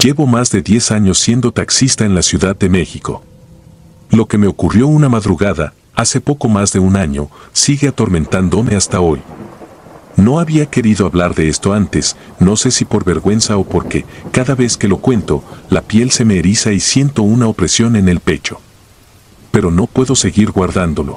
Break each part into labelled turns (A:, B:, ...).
A: Llevo más de 10 años siendo taxista en la Ciudad de México. Lo que me ocurrió una madrugada, hace poco más de un año, sigue atormentándome hasta hoy. No había querido hablar de esto antes, no sé si por vergüenza o porque, cada vez que lo cuento, la piel se me eriza y siento una opresión en el pecho. Pero no puedo seguir guardándolo.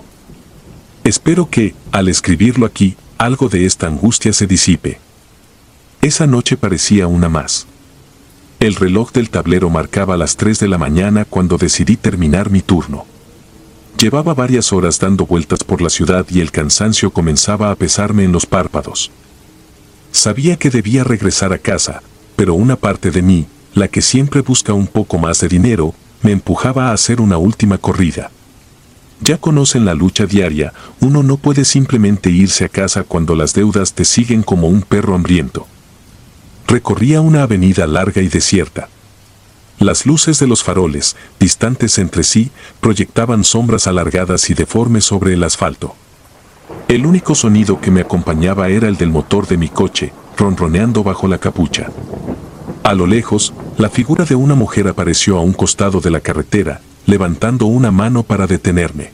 A: Espero que, al escribirlo aquí, algo de esta angustia se disipe. Esa noche parecía una más. El reloj del tablero marcaba las 3 de la mañana cuando decidí terminar mi turno. Llevaba varias horas dando vueltas por la ciudad y el cansancio comenzaba a pesarme en los párpados. Sabía que debía regresar a casa, pero una parte de mí, la que siempre busca un poco más de dinero, me empujaba a hacer una última corrida. Ya conocen la lucha diaria, uno no puede simplemente irse a casa cuando las deudas te siguen como un perro hambriento. Recorría una avenida larga y desierta. Las luces de los faroles, distantes entre sí, proyectaban sombras alargadas y deformes sobre el asfalto. El único sonido que me acompañaba era el del motor de mi coche, ronroneando bajo la capucha. A lo lejos, la figura de una mujer apareció a un costado de la carretera, levantando una mano para detenerme.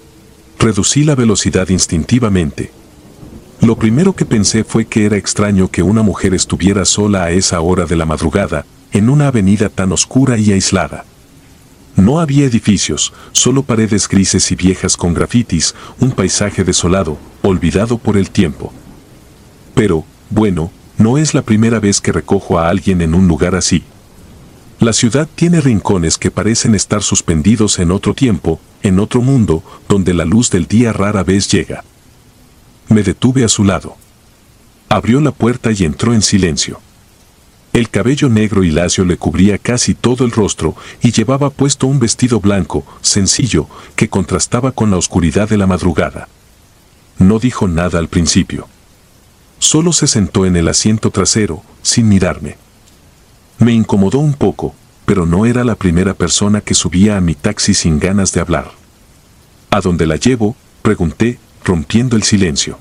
A: Reducí la velocidad instintivamente. Lo primero que pensé fue que era extraño que una mujer estuviera sola a esa hora de la madrugada, en una avenida tan oscura y aislada. No había edificios, solo paredes grises y viejas con grafitis, un paisaje desolado, olvidado por el tiempo. Pero, bueno, no es la primera vez que recojo a alguien en un lugar así. La ciudad tiene rincones que parecen estar suspendidos en otro tiempo, en otro mundo, donde la luz del día rara vez llega. Me detuve a su lado. Abrió la puerta y entró en silencio. El cabello negro y lacio le cubría casi todo el rostro y llevaba puesto un vestido blanco, sencillo, que contrastaba con la oscuridad de la madrugada. No dijo nada al principio. Solo se sentó en el asiento trasero, sin mirarme. Me incomodó un poco, pero no era la primera persona que subía a mi taxi sin ganas de hablar. ¿A dónde la llevo?, pregunté, rompiendo el silencio.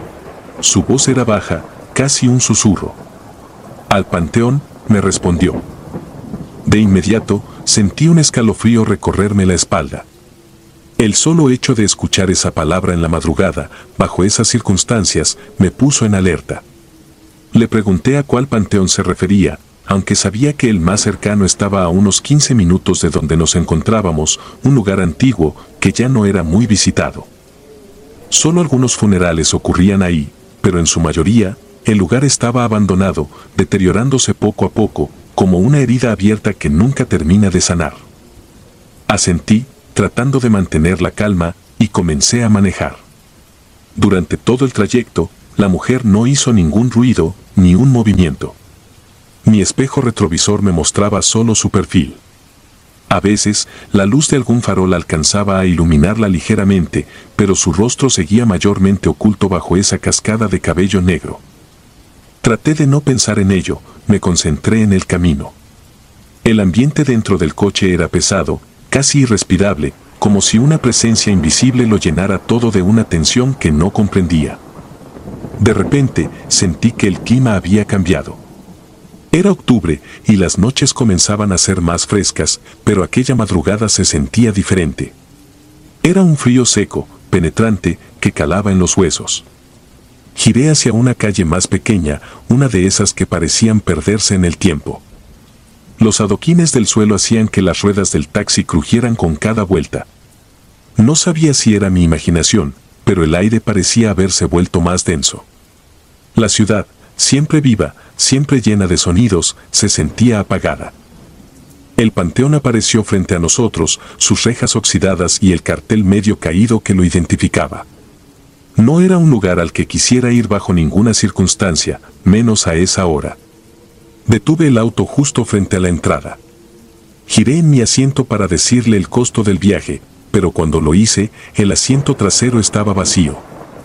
A: Su voz era baja, casi un susurro. Al Panteón, me respondió. De inmediato, sentí un escalofrío recorrerme la espalda. El solo hecho de escuchar esa palabra en la madrugada, bajo esas circunstancias, me puso en alerta. Le pregunté a cuál panteón se refería, aunque sabía que el más cercano estaba a unos 15 minutos de donde nos encontrábamos, un lugar antiguo que ya no era muy visitado. Solo algunos funerales ocurrían ahí, pero en su mayoría, el lugar estaba abandonado, deteriorándose poco a poco, como una herida abierta que nunca termina de sanar. Asentí, tratando de mantener la calma, y comencé a manejar. Durante todo el trayecto, la mujer no hizo ningún ruido, ni un movimiento. Mi espejo retrovisor me mostraba solo su perfil. A veces, la luz de algún farol alcanzaba a iluminarla ligeramente, pero su rostro seguía mayormente oculto bajo esa cascada de cabello negro. Traté de no pensar en ello, me concentré en el camino. El ambiente dentro del coche era pesado, casi irrespirable, como si una presencia invisible lo llenara todo de una tensión que no comprendía. De repente, sentí que el clima había cambiado. Era octubre y las noches comenzaban a ser más frescas, pero aquella madrugada se sentía diferente. Era un frío seco, penetrante, que calaba en los huesos. Giré hacia una calle más pequeña, una de esas que parecían perderse en el tiempo. Los adoquines del suelo hacían que las ruedas del taxi crujieran con cada vuelta. No sabía si era mi imaginación, pero el aire parecía haberse vuelto más denso. La ciudad, siempre viva, siempre llena de sonidos, se sentía apagada. El panteón apareció frente a nosotros, sus rejas oxidadas y el cartel medio caído que lo identificaba. No era un lugar al que quisiera ir bajo ninguna circunstancia, menos a esa hora. Detuve el auto justo frente a la entrada. Giré en mi asiento para decirle el costo del viaje, pero cuando lo hice, el asiento trasero estaba vacío.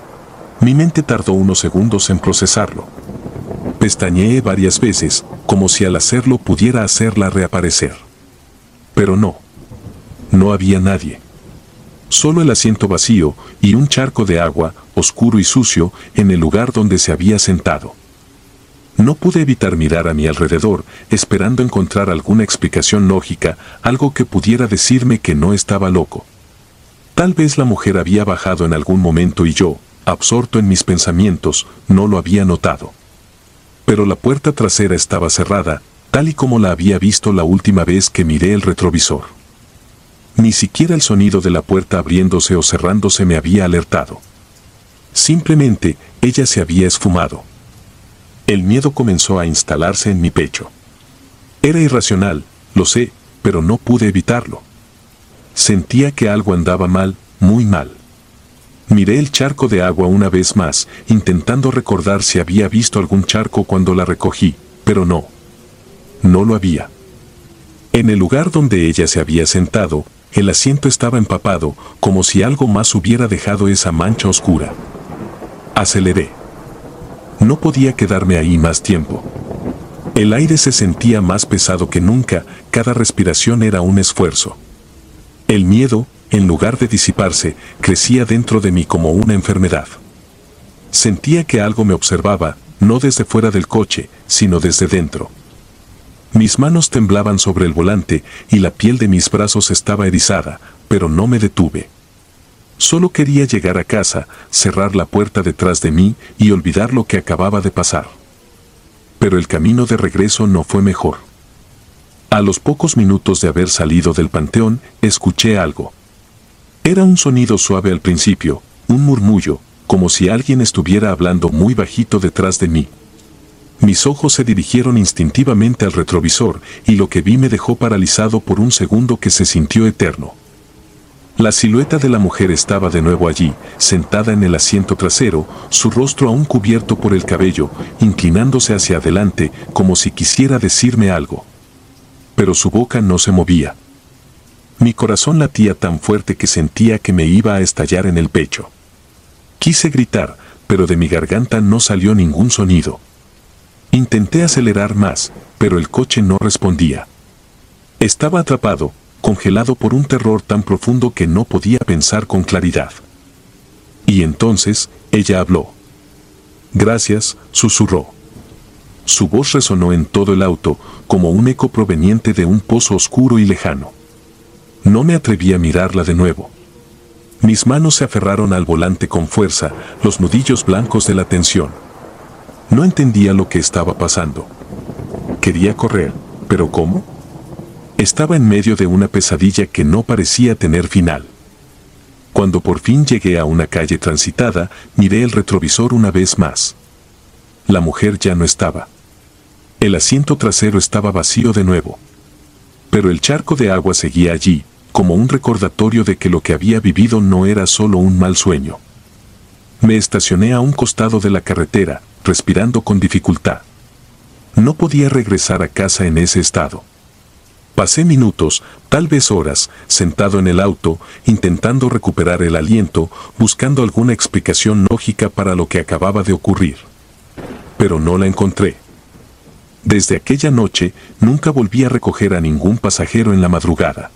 A: Mi mente tardó unos segundos en procesarlo. Pestañeé varias veces, como si al hacerlo pudiera hacerla reaparecer. Pero no. No había nadie. Solo el asiento vacío y un charco de agua, oscuro y sucio, en el lugar donde se había sentado. No pude evitar mirar a mi alrededor, esperando encontrar alguna explicación lógica, algo que pudiera decirme que no estaba loco. Tal vez la mujer había bajado en algún momento y yo, absorto en mis pensamientos, no lo había notado. Pero la puerta trasera estaba cerrada, tal y como la había visto la última vez que miré el retrovisor. Ni siquiera el sonido de la puerta abriéndose o cerrándose me había alertado. Simplemente, ella se había esfumado. El miedo comenzó a instalarse en mi pecho. Era irracional, lo sé, pero no pude evitarlo. Sentía que algo andaba mal, muy mal. Miré el charco de agua una vez más, intentando recordar si había visto algún charco cuando la recogí, pero no. No lo había. En el lugar donde ella se había sentado, el asiento estaba empapado, como si algo más hubiera dejado esa mancha oscura. Aceleré. No podía quedarme ahí más tiempo. El aire se sentía más pesado que nunca, cada respiración era un esfuerzo. El miedo, en lugar de disiparse, crecía dentro de mí como una enfermedad. Sentía que algo me observaba, no desde fuera del coche, sino desde dentro. Mis manos temblaban sobre el volante y la piel de mis brazos estaba erizada, pero no me detuve. Solo quería llegar a casa, cerrar la puerta detrás de mí y olvidar lo que acababa de pasar. Pero el camino de regreso no fue mejor. A los pocos minutos de haber salido del panteón, escuché algo. Era un sonido suave al principio, un murmullo, como si alguien estuviera hablando muy bajito detrás de mí. Mis ojos se dirigieron instintivamente al retrovisor y lo que vi me dejó paralizado por un segundo que se sintió eterno. La silueta de la mujer estaba de nuevo allí, sentada en el asiento trasero, su rostro aún cubierto por el cabello, inclinándose hacia adelante como si quisiera decirme algo. Pero su boca no se movía. Mi corazón latía tan fuerte que sentía que me iba a estallar en el pecho. Quise gritar, pero de mi garganta no salió ningún sonido. Intenté acelerar más, pero el coche no respondía. Estaba atrapado, congelado por un terror tan profundo que no podía pensar con claridad. Y entonces, ella habló. Gracias, susurró. Su voz resonó en todo el auto, como un eco proveniente de un pozo oscuro y lejano. No me atreví a mirarla de nuevo. Mis manos se aferraron al volante con fuerza, los nudillos blancos de la tensión. No entendía lo que estaba pasando. Quería correr, ¿pero cómo? Estaba en medio de una pesadilla que no parecía tener final. Cuando por fin llegué a una calle transitada, miré el retrovisor una vez más. La mujer ya no estaba. El asiento trasero estaba vacío de nuevo. Pero el charco de agua seguía allí, como un recordatorio de que lo que había vivido no era solo un mal sueño. Me estacioné a un costado de la carretera, respirando con dificultad. No podía regresar a casa en ese estado. Pasé minutos, tal vez horas, sentado en el auto, intentando recuperar el aliento, buscando alguna explicación lógica para lo que acababa de ocurrir. Pero no la encontré. Desde aquella noche, nunca volví a recoger a ningún pasajero en la madrugada.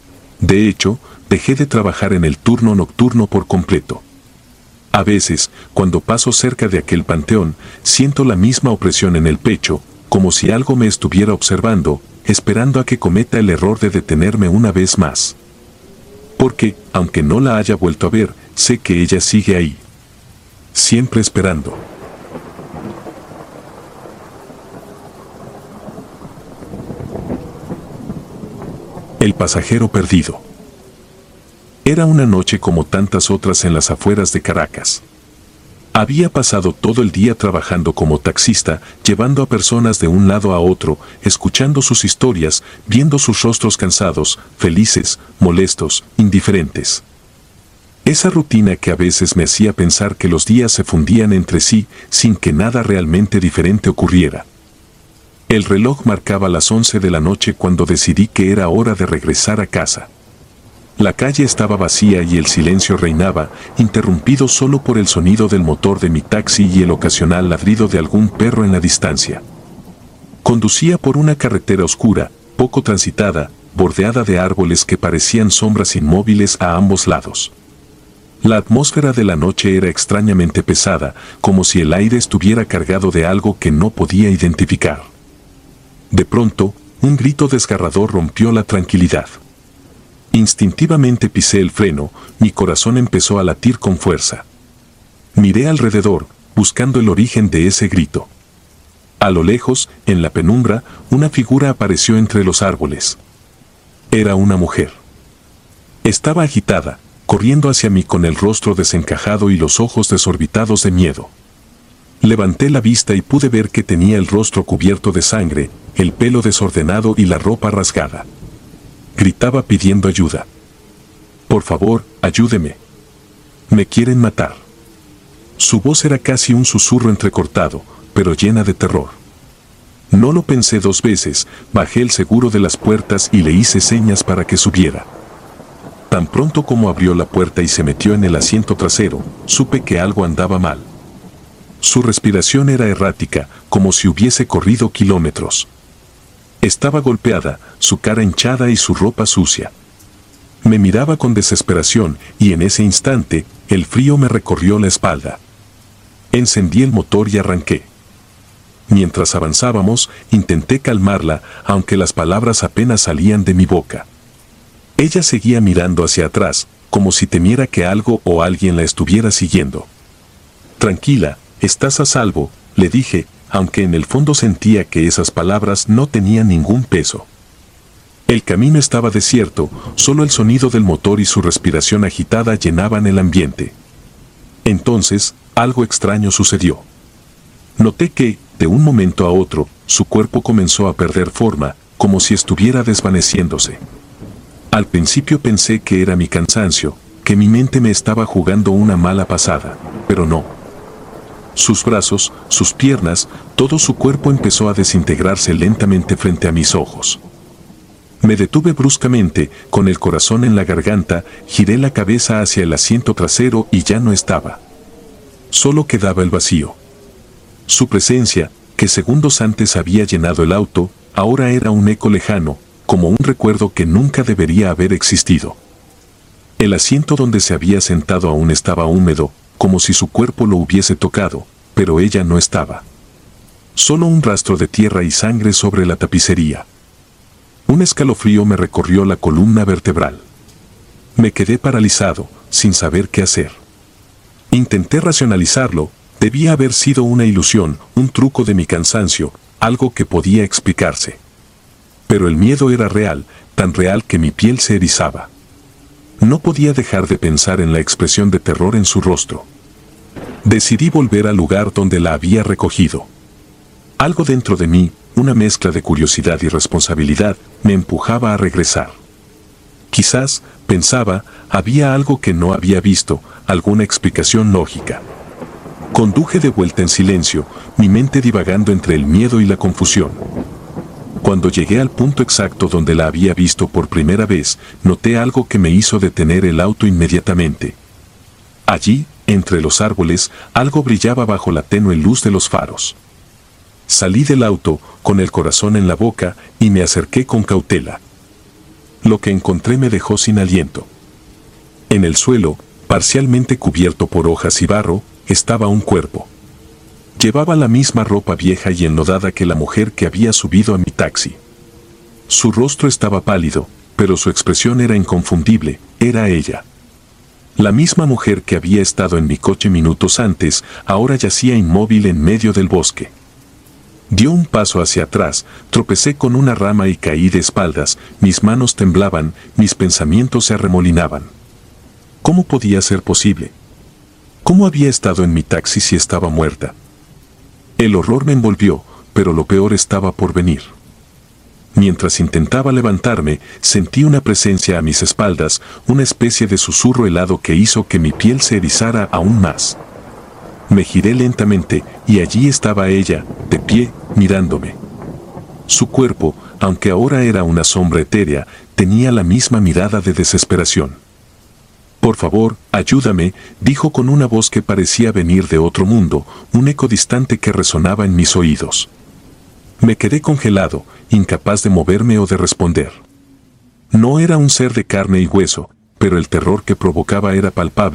A: De hecho, dejé de trabajar en el turno nocturno por completo. A veces, cuando paso cerca de aquel panteón, siento la misma opresión en el pecho, como si algo me estuviera observando, esperando a que cometa el error de detenerme una vez más. Porque, aunque no la haya vuelto a ver, sé que ella sigue ahí. Siempre esperando. El pasajero perdido. Era una noche como tantas otras en las afueras de Caracas. Había pasado todo el día trabajando como taxista, llevando a personas de un lado a otro, escuchando sus historias, viendo sus rostros cansados, felices, molestos, indiferentes. Esa rutina que a veces me hacía pensar que los días se fundían entre sí, sin que nada realmente diferente ocurriera. El reloj marcaba las 11 de la noche cuando decidí que era hora de regresar a casa. La calle estaba vacía y el silencio reinaba, interrumpido solo por el sonido del motor de mi taxi y el ocasional ladrido de algún perro en la distancia. Conducía por una carretera oscura, poco transitada, bordeada de árboles que parecían sombras inmóviles a ambos lados. La atmósfera de la noche era extrañamente pesada, como si el aire estuviera cargado de algo que no podía identificar. De pronto, un grito desgarrador rompió la tranquilidad. Instintivamente pisé el freno, mi corazón empezó a latir con fuerza. Miré alrededor, buscando el origen de ese grito. A lo lejos, en la penumbra, una figura apareció entre los árboles. Era una mujer. Estaba agitada, corriendo hacia mí con el rostro desencajado y los ojos desorbitados de miedo. Levanté la vista y pude ver que tenía el rostro cubierto de sangre, el pelo desordenado y la ropa rasgada. Gritaba pidiendo ayuda. Por favor, ayúdeme. Me quieren matar. Su voz era casi un susurro entrecortado, pero llena de terror. No lo pensé dos veces, bajé el seguro de las puertas y le hice señas para que subiera. Tan pronto como abrió la puerta y se metió en el asiento trasero, supe que algo andaba mal. Su respiración era errática, como si hubiese corrido kilómetros. Estaba golpeada, su cara hinchada y su ropa sucia. Me miraba con desesperación y en ese instante, el frío me recorrió la espalda. Encendí el motor y arranqué. Mientras avanzábamos, intenté calmarla, aunque las palabras apenas salían de mi boca. Ella seguía mirando hacia atrás, como si temiera que algo o alguien la estuviera siguiendo. Tranquila, estás a salvo, le dije, aunque en el fondo sentía que esas palabras no tenían ningún peso. El camino estaba desierto, solo el sonido del motor y su respiración agitada llenaban el ambiente. Entonces, algo extraño sucedió. Noté que, de un momento a otro, su cuerpo comenzó a perder forma, como si estuviera desvaneciéndose. Al principio pensé que era mi cansancio, que mi mente me estaba jugando una mala pasada, pero no. Sus brazos, sus piernas, todo su cuerpo empezó a desintegrarse lentamente frente a mis ojos. Me detuve bruscamente, con el corazón en la garganta, giré la cabeza hacia el asiento trasero y ya no estaba. Solo quedaba el vacío. Su presencia, que segundos antes había llenado el auto, ahora era un eco lejano, como un recuerdo que nunca debería haber existido. El asiento donde se había sentado aún estaba húmedo, como si su cuerpo lo hubiese tocado, pero ella no estaba. Solo un rastro de tierra y sangre sobre la tapicería. Un escalofrío me recorrió la columna vertebral. Me quedé paralizado, sin saber qué hacer. Intenté racionalizarlo, debía haber sido una ilusión, un truco de mi cansancio, algo que podía explicarse. Pero el miedo era real, tan real que mi piel se erizaba. No podía dejar de pensar en la expresión de terror en su rostro. Decidí volver al lugar donde la había recogido. Algo dentro de mí, una mezcla de curiosidad y responsabilidad, me empujaba a regresar. Quizás, pensaba, había algo que no había visto, alguna explicación lógica. Conduje de vuelta en silencio, mi mente divagando entre el miedo y la confusión. Cuando llegué al punto exacto donde la había visto por primera vez, noté algo que me hizo detener el auto inmediatamente. Allí, entre los árboles, algo brillaba bajo la tenue luz de los faros. Salí del auto, con el corazón en la boca, y me acerqué con cautela. Lo que encontré me dejó sin aliento. En el suelo, parcialmente cubierto por hojas y barro, estaba un cuerpo. Llevaba la misma ropa vieja y enlodada que la mujer que había subido a mi taxi. Su rostro estaba pálido, pero su expresión era inconfundible, era ella. La misma mujer que había estado en mi coche minutos antes, ahora yacía inmóvil en medio del bosque. Dio un paso hacia atrás, tropecé con una rama y caí de espaldas, mis manos temblaban, mis pensamientos se arremolinaban. ¿Cómo podía ser posible? ¿Cómo había estado en mi taxi si estaba muerta? El horror me envolvió, pero lo peor estaba por venir. Mientras intentaba levantarme, sentí una presencia a mis espaldas, una especie de susurro helado que hizo que mi piel se erizara aún más. Me giré lentamente, y allí estaba ella, de pie, mirándome. Su cuerpo, aunque ahora era una sombra etérea, tenía la misma mirada de desesperación. «Por favor, ayúdame», dijo con una voz que parecía venir de otro mundo, un eco distante que resonaba en mis oídos. Me quedé congelado, incapaz de moverme o de responder. No era un ser de carne y hueso, pero el terror que provocaba era palpable,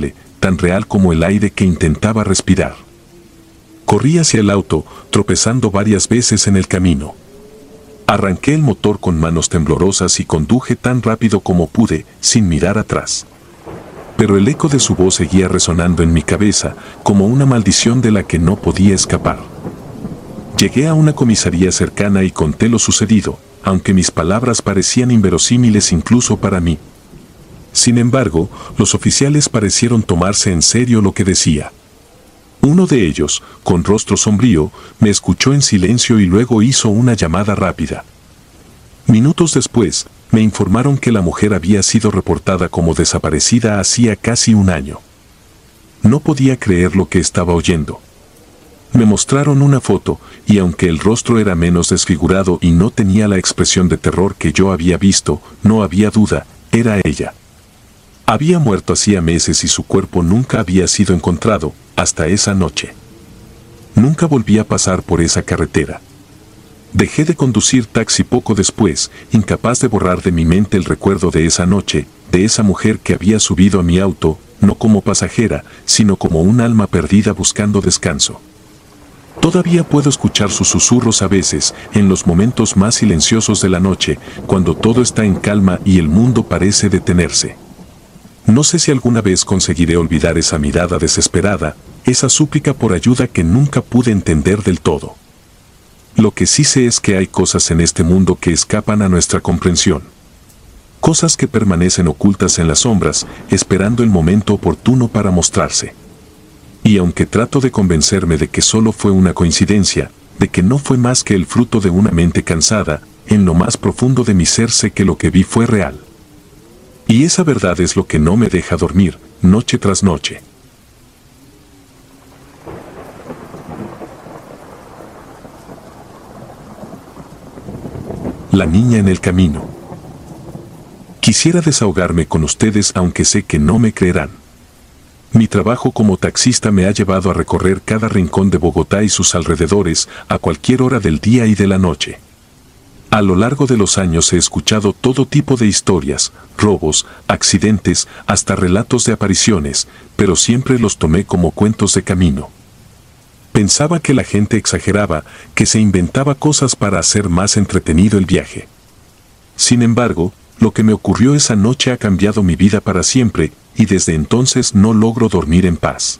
A: tan real como el aire que intentaba respirar. Corrí hacia el auto, tropezando varias veces en el camino. Arranqué el motor con manos temblorosas y conduje tan rápido como pude, sin mirar atrás. Pero el eco de su voz seguía resonando en mi cabeza, como una maldición de la que no podía escapar. Llegué a una comisaría cercana y conté lo sucedido, aunque mis palabras parecían inverosímiles incluso para mí. Sin embargo, los oficiales parecieron tomarse en serio lo que decía. Uno de ellos, con rostro sombrío, me escuchó en silencio y luego hizo una llamada rápida. Minutos después, me informaron que la mujer había sido reportada como desaparecida hacía casi un año. No podía creer lo que estaba oyendo. Me mostraron una foto, y aunque el rostro era menos desfigurado y no tenía la expresión de terror que yo había visto, no había duda, era ella. Había muerto hacía meses y su cuerpo nunca había sido encontrado, hasta esa noche. Nunca volví a pasar por esa carretera. Dejé de conducir taxi poco después, incapaz de borrar de mi mente el recuerdo de esa noche, de esa mujer que había subido a mi auto, no como pasajera, sino como un alma perdida buscando descanso. Todavía puedo escuchar sus susurros a veces, en los momentos más silenciosos de la noche, cuando todo está en calma y el mundo parece detenerse. No sé si alguna vez conseguiré olvidar esa mirada desesperada, esa súplica por ayuda que nunca pude entender del todo. Lo que sí sé es que hay cosas en este mundo que escapan a nuestra comprensión. Cosas que permanecen ocultas en las sombras, esperando el momento oportuno para mostrarse. Y aunque trato de convencerme de que solo fue una coincidencia, de que no fue más que el fruto de una mente cansada, en lo más profundo de mi ser sé que lo que vi fue real. Y esa verdad es lo que no me deja dormir, noche tras noche. La niña en el camino. Quisiera desahogarme con ustedes aunque sé que no me creerán. Mi trabajo como taxista me ha llevado a recorrer cada rincón de Bogotá y sus alrededores a cualquier hora del día y de la noche. A lo largo de los años he escuchado todo tipo de historias, robos, accidentes, hasta relatos de apariciones, pero siempre los tomé como cuentos de camino. Pensaba que la gente exageraba, que se inventaba cosas para hacer más entretenido el viaje. Sin embargo, lo que me ocurrió esa noche ha cambiado mi vida para siempre, y desde entonces no logro dormir en paz.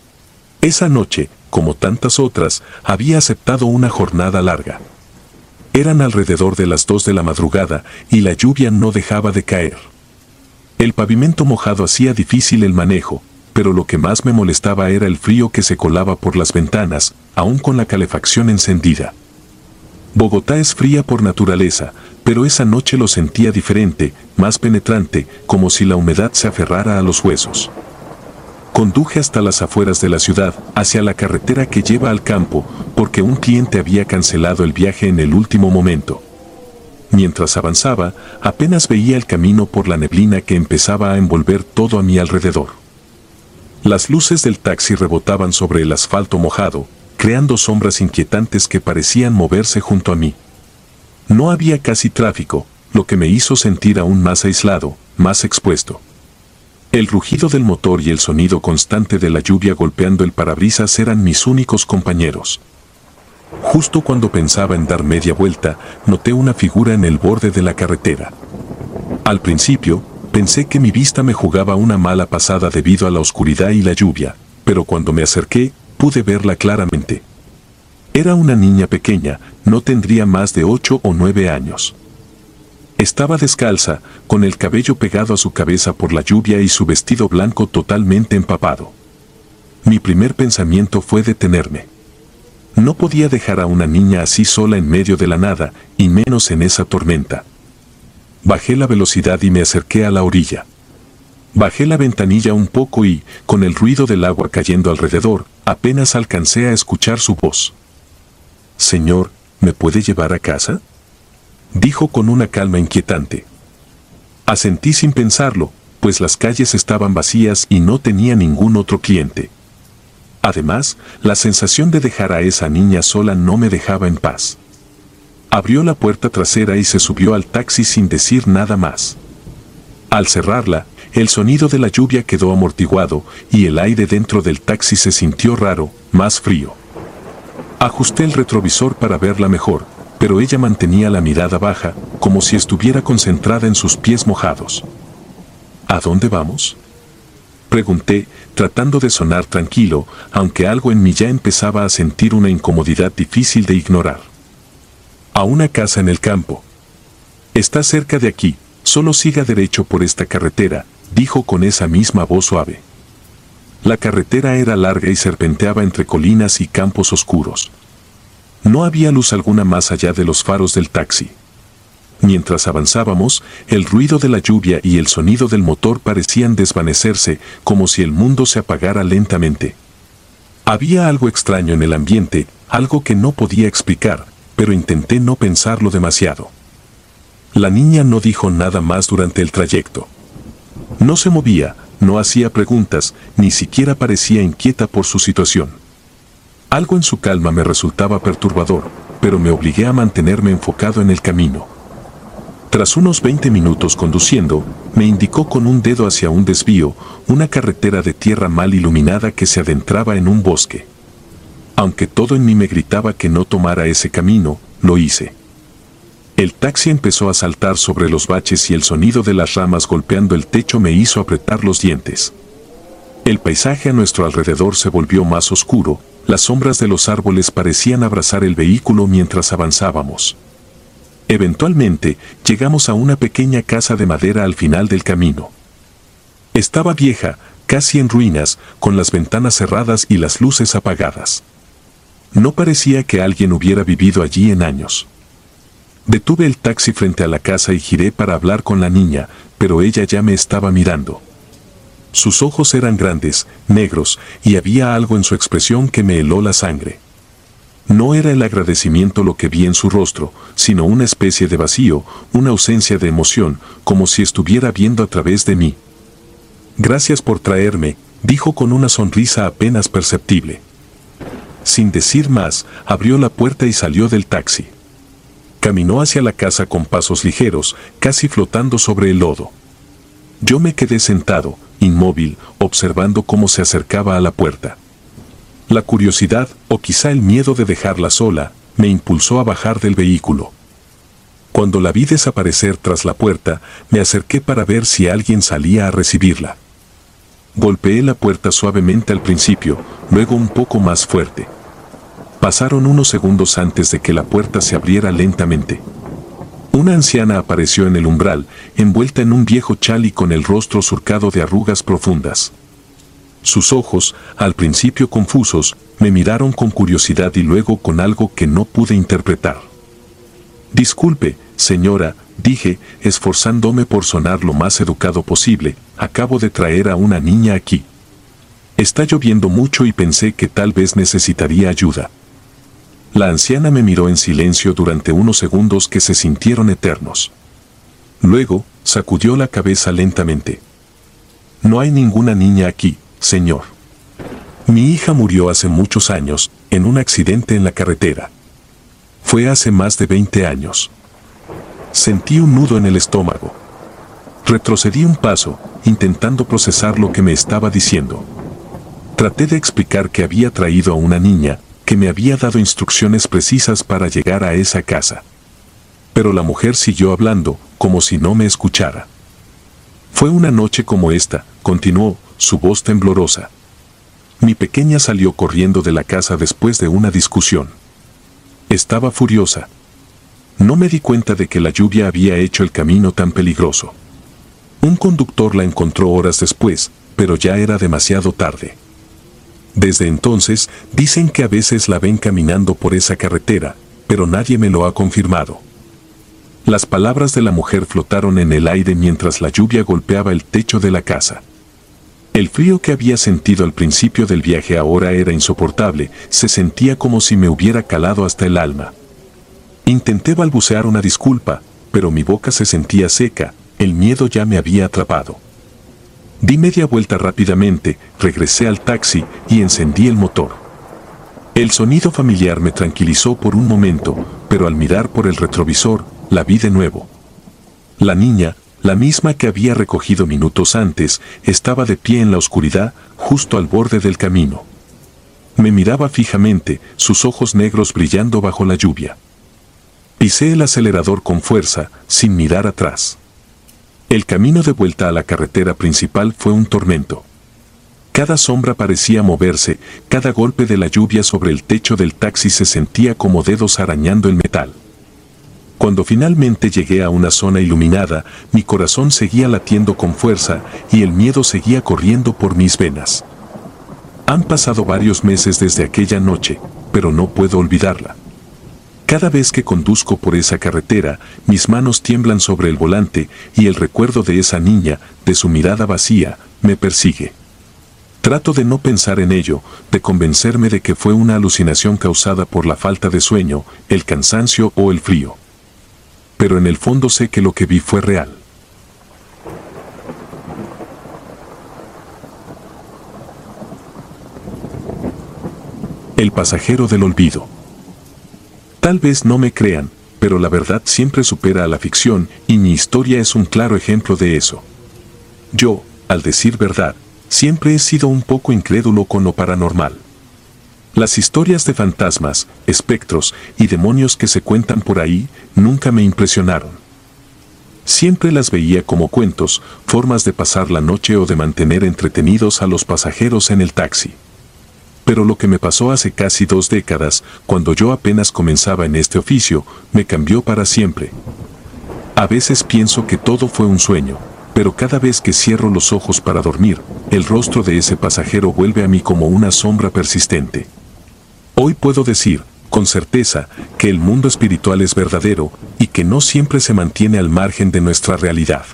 A: Esa noche, como tantas otras, había aceptado una jornada larga. Eran alrededor de las 2 de la madrugada y la lluvia no dejaba de caer. El pavimento mojado hacía difícil el manejo, pero lo que más me molestaba era el frío que se colaba por las ventanas, aún con la calefacción encendida. Bogotá es fría por naturaleza, pero esa noche lo sentía diferente, más penetrante, como si la humedad se aferrara a los huesos. Conduje hasta las afueras de la ciudad, hacia la carretera que lleva al campo, porque un cliente había cancelado el viaje en el último momento. Mientras avanzaba, apenas veía el camino por la neblina que empezaba a envolver todo a mi alrededor. Las luces del taxi rebotaban sobre el asfalto mojado, creando sombras inquietantes que parecían moverse junto a mí. No había casi tráfico, lo que me hizo sentir aún más aislado, más expuesto. El rugido del motor y el sonido constante de la lluvia golpeando el parabrisas eran mis únicos compañeros. Justo cuando pensaba en dar media vuelta, noté una figura en el borde de la carretera. Al principio, pensé que mi vista me jugaba una mala pasada debido a la oscuridad y la lluvia, pero cuando me acerqué, pude verla claramente. Era una niña pequeña, no tendría más de 8 o 9 años. Estaba descalza, con el cabello pegado a su cabeza por la lluvia y su vestido blanco totalmente empapado. Mi primer pensamiento fue detenerme. No podía dejar a una niña así sola en medio de la nada, y menos en esa tormenta. Bajé la velocidad y me acerqué a la orilla. Bajé la ventanilla un poco y, con el ruido del agua cayendo alrededor, apenas alcancé a escuchar su voz. «Señor, ¿me puede llevar a casa?», dijo con una calma inquietante. Asentí sin pensarlo, pues las calles estaban vacías y no tenía ningún otro cliente. Además, la sensación de dejar a esa niña sola no me dejaba en paz. Abrió la puerta trasera y se subió al taxi sin decir nada más. Al cerrarla, el sonido de la lluvia quedó amortiguado y el aire dentro del taxi se sintió raro, más frío. Ajusté el retrovisor para verla mejor, pero ella mantenía la mirada baja, como si estuviera concentrada en sus pies mojados. ¿A dónde vamos?, pregunté, tratando de sonar tranquilo, aunque algo en mí ya empezaba a sentir una incomodidad difícil de ignorar. A una casa en el campo. Está cerca de aquí, solo siga derecho por esta carretera, dijo con esa misma voz suave. La carretera era larga y serpenteaba entre colinas y campos oscuros. No había luz alguna más allá de los faros del taxi. Mientras avanzábamos, el ruido de la lluvia y el sonido del motor parecían desvanecerse, como si el mundo se apagara lentamente. Había algo extraño en el ambiente, algo que no podía explicar, pero intenté no pensarlo demasiado. La niña no dijo nada más durante el trayecto. No se movía, no hacía preguntas, ni siquiera parecía inquieta por su situación. Algo en su calma me resultaba perturbador, pero me obligué a mantenerme enfocado en el camino. Tras unos 20 minutos conduciendo, me indicó con un dedo hacia un desvío, una carretera de tierra mal iluminada que se adentraba en un bosque. Aunque todo en mí me gritaba que no tomara ese camino, lo hice. El taxi empezó a saltar sobre los baches y el sonido de las ramas golpeando el techo me hizo apretar los dientes. El paisaje a nuestro alrededor se volvió más oscuro, las sombras de los árboles parecían abrazar el vehículo mientras avanzábamos. Eventualmente, llegamos a una pequeña casa de madera al final del camino. Estaba vieja, casi en ruinas, con las ventanas cerradas y las luces apagadas. No parecía que alguien hubiera vivido allí en años. Detuve el taxi frente a la casa y giré para hablar con la niña, pero ella ya me estaba mirando. Sus ojos eran grandes, negros, y había algo en su expresión que me heló la sangre. No era el agradecimiento lo que vi en su rostro, sino una especie de vacío, una ausencia de emoción, como si estuviera viendo a través de mí. Gracias por traerme, dijo con una sonrisa apenas perceptible. Sin decir más, abrió la puerta y salió del taxi. Caminó hacia la casa con pasos ligeros, casi flotando sobre el lodo. Yo me quedé sentado, inmóvil, observando cómo se acercaba a la puerta. La curiosidad, o quizá el miedo de dejarla sola, me impulsó a bajar del vehículo. Cuando la vi desaparecer tras la puerta, me acerqué para ver si alguien salía a recibirla. Golpeé la puerta suavemente al principio, luego un poco más fuerte. Pasaron unos segundos antes de que la puerta se abriera lentamente. Una anciana apareció en el umbral, envuelta en un viejo chal y con el rostro surcado de arrugas profundas. Sus ojos, al principio confusos, me miraron con curiosidad y luego con algo que no pude interpretar. Disculpe, señora, dije, esforzándome por sonar lo más educado posible, acabo de traer a una niña aquí. Está lloviendo mucho y pensé que tal vez necesitaría ayuda. La anciana me miró en silencio durante unos segundos que se sintieron eternos. Luego, sacudió la cabeza lentamente. No hay ninguna niña aquí, señor. Mi hija murió hace muchos años, en un accidente en la carretera. Fue hace más de 20 años. Sentí un nudo en el estómago. Retrocedí un paso, intentando procesar lo que me estaba diciendo. Traté de explicar que había traído a una niña, que me había dado instrucciones precisas para llegar a esa casa. Pero la mujer siguió hablando, como si no me escuchara. Fue una noche como esta, continuó, su voz temblorosa. Mi pequeña salió corriendo de la casa después de una discusión. Estaba furiosa. No me di cuenta de que la lluvia había hecho el camino tan peligroso. Un conductor la encontró horas después, pero ya era demasiado tarde. Desde entonces, dicen que a veces la ven caminando por esa carretera, pero nadie me lo ha confirmado. Las palabras de la mujer flotaron en el aire mientras la lluvia golpeaba el techo de la casa. El frío que había sentido al principio del viaje ahora era insoportable, se sentía como si me hubiera calado hasta el alma. Intenté balbucear una disculpa, pero mi boca se sentía seca, el miedo ya me había atrapado. Di media vuelta rápidamente, regresé al taxi y encendí el motor. El sonido familiar me tranquilizó por un momento, pero al mirar por el retrovisor, la vi de nuevo. La niña, la misma que había recogido minutos antes, estaba de pie en la oscuridad, justo al borde del camino. Me miraba fijamente, sus ojos negros brillando bajo la lluvia. Pisé el acelerador con fuerza, sin mirar atrás. El camino de vuelta a la carretera principal fue un tormento. Cada sombra parecía moverse, cada golpe de la lluvia sobre el techo del taxi se sentía como dedos arañando el metal. Cuando finalmente llegué a una zona iluminada, mi corazón seguía latiendo con fuerza y el miedo seguía corriendo por mis venas. Han pasado varios meses desde aquella noche, pero no puedo olvidarla. Cada vez que conduzco por esa carretera, mis manos tiemblan sobre el volante y el recuerdo de esa niña, de su mirada vacía, me persigue. Trato de no pensar en ello, de convencerme de que fue una alucinación causada por la falta de sueño, el cansancio o el frío. Pero en el fondo sé que lo que vi fue real. El pasajero del olvido. Tal vez no me crean, pero la verdad siempre supera a la ficción y mi historia es un claro ejemplo de eso. Yo, al decir verdad, siempre he sido un poco incrédulo con lo paranormal. Las historias de fantasmas, espectros y demonios que se cuentan por ahí nunca me impresionaron. Siempre las veía como cuentos, formas de pasar la noche o de mantener entretenidos a los pasajeros en el taxi. Pero lo que me pasó hace casi 2 décadas, cuando yo apenas comenzaba en este oficio, me cambió para siempre. A veces pienso que todo fue un sueño, pero cada vez que cierro los ojos para dormir, el rostro de ese pasajero vuelve a mí como una sombra persistente. Hoy puedo decir, con certeza, que el mundo espiritual es verdadero y que no siempre se mantiene al margen de nuestra realidad.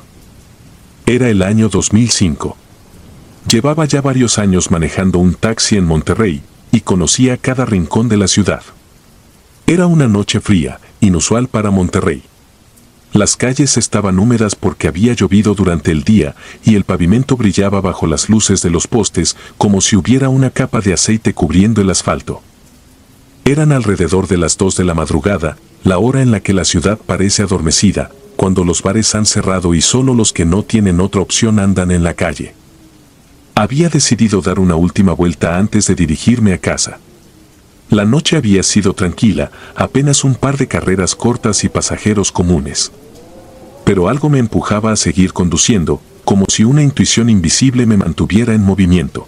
A: Era el año 2005. Llevaba ya varios años manejando un taxi en Monterrey y conocía cada rincón de la ciudad. Era una noche fría, inusual para Monterrey. Las calles estaban húmedas porque había llovido durante el día y el pavimento brillaba bajo las luces de los postes como si hubiera una capa de aceite cubriendo el asfalto. Eran alrededor de las 2 de la madrugada, la hora en la que la ciudad parece adormecida, cuando los bares han cerrado y solo los que no tienen otra opción andan en la calle. Había decidido dar una última vuelta antes de dirigirme a casa. La noche había sido tranquila, apenas un par de carreras cortas y pasajeros comunes. Pero algo me empujaba a seguir conduciendo, como si una intuición invisible me mantuviera en movimiento.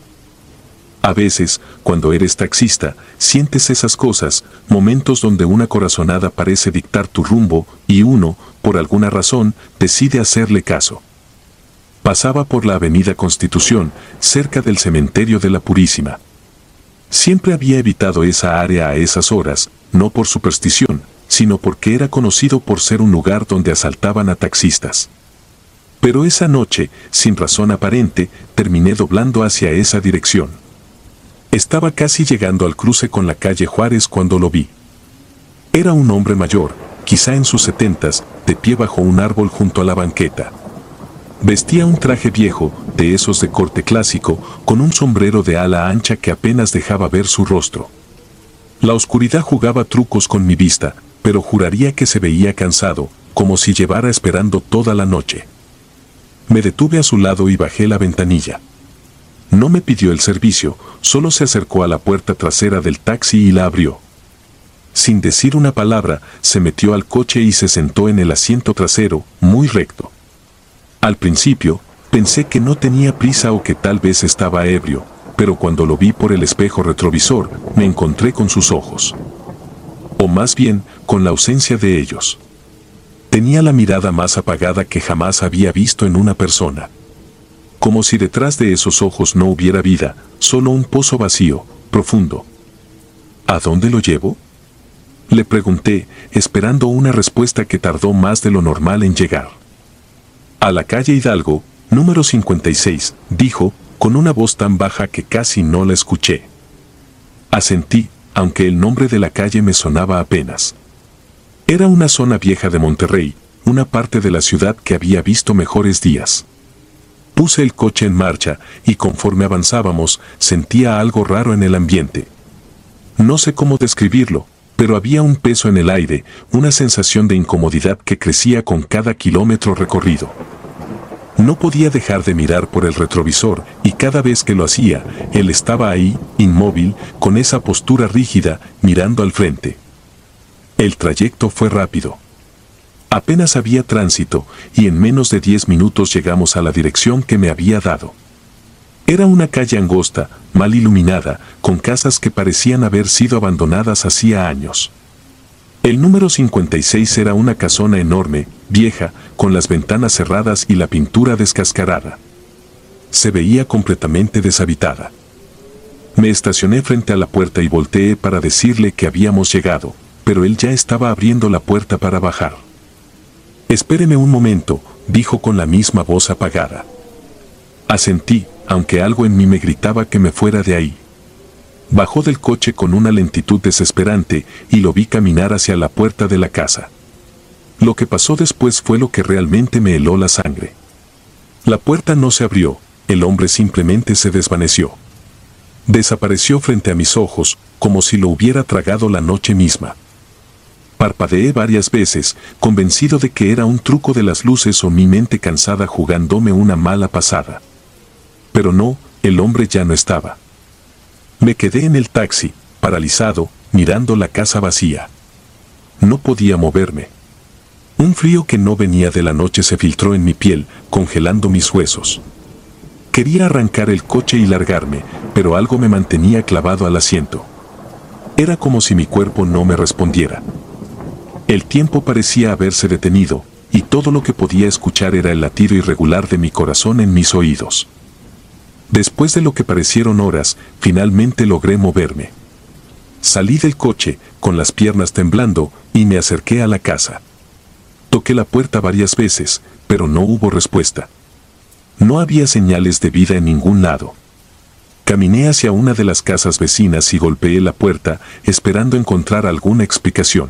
A: A veces, cuando eres taxista, sientes esas cosas, momentos donde una corazonada parece dictar tu rumbo y uno, por alguna razón, decide hacerle caso. Pasaba por la Avenida Constitución, cerca del cementerio de la Purísima. Siempre había evitado esa área a esas horas, no por superstición, sino porque era conocido por ser un lugar donde asaltaban a taxistas. Pero esa noche, sin razón aparente, terminé doblando hacia esa dirección. Estaba casi llegando al cruce con la calle Juárez cuando lo vi. Era un hombre mayor, quizá en sus 70s, de pie bajo un árbol junto a la banqueta. Vestía un traje viejo, de esos de corte clásico, con un sombrero de ala ancha que apenas dejaba ver su rostro. La oscuridad jugaba trucos con mi vista, pero juraría que se veía cansado, como si llevara esperando toda la noche. Me detuve a su lado y bajé la ventanilla. No me pidió el servicio, solo se acercó a la puerta trasera del taxi y la abrió. Sin decir una palabra, se metió al coche y se sentó en el asiento trasero, muy recto. Al principio, pensé que no tenía prisa o que tal vez estaba ebrio, pero cuando lo vi por el espejo retrovisor, me encontré con sus ojos. O más bien, con la ausencia de ellos. Tenía la mirada más apagada que jamás había visto en una persona. Como si detrás de esos ojos no hubiera vida, solo un pozo vacío, profundo. ¿A dónde lo llevo?, le pregunté, esperando una respuesta que tardó más de lo normal en llegar. A la calle Hidalgo, número 56, dijo, con una voz tan baja que casi no la escuché. Asentí, aunque el nombre de la calle me sonaba apenas. Era una zona vieja de Monterrey, una parte de la ciudad que había visto mejores días. Puse el coche en marcha y conforme avanzábamos, sentía algo raro en el ambiente. No sé cómo describirlo, pero había un peso en el aire, una sensación de incomodidad que crecía con cada kilómetro recorrido. No podía dejar de mirar por el retrovisor, y cada vez que lo hacía, él estaba ahí, inmóvil, con esa postura rígida, mirando al frente. El trayecto fue rápido. Apenas había tránsito, y en menos de 10 minutos llegamos a la dirección que me había dado. Era una calle angosta, mal iluminada, con casas que parecían haber sido abandonadas hacía años. El número 56 era una casona enorme, vieja, con las ventanas cerradas y la pintura descascarada. Se veía completamente deshabitada. Me estacioné frente a la puerta y volteé para decirle que habíamos llegado, pero él ya estaba abriendo la puerta para bajar. «Espéreme un momento», dijo con la misma voz apagada. Asentí, aunque algo en mí me gritaba que me fuera de ahí. Bajó del coche con una lentitud desesperante y lo vi caminar hacia la puerta de la casa. Lo que pasó después fue lo que realmente me heló la sangre. La puerta no se abrió, el hombre simplemente se desvaneció. Desapareció frente a mis ojos, como si lo hubiera tragado la noche misma. Parpadeé varias veces, convencido de que era un truco de las luces o mi mente cansada jugándome una mala pasada. Pero no, el hombre ya no estaba. Me quedé en el taxi, paralizado, mirando la casa vacía. No podía moverme. Un frío que no venía de la noche se filtró en mi piel, congelando mis huesos. Quería arrancar el coche y largarme, pero algo me mantenía clavado al asiento. Era como si mi cuerpo no me respondiera. El tiempo parecía haberse detenido, y todo lo que podía escuchar era el latido irregular de mi corazón en mis oídos. Después de lo que parecieron horas, finalmente logré moverme. Salí del coche, con las piernas temblando, y me acerqué a la casa. Toqué la puerta varias veces, pero no hubo respuesta. No había señales de vida en ningún lado. Caminé hacia una de las casas vecinas y golpeé la puerta, esperando encontrar alguna explicación.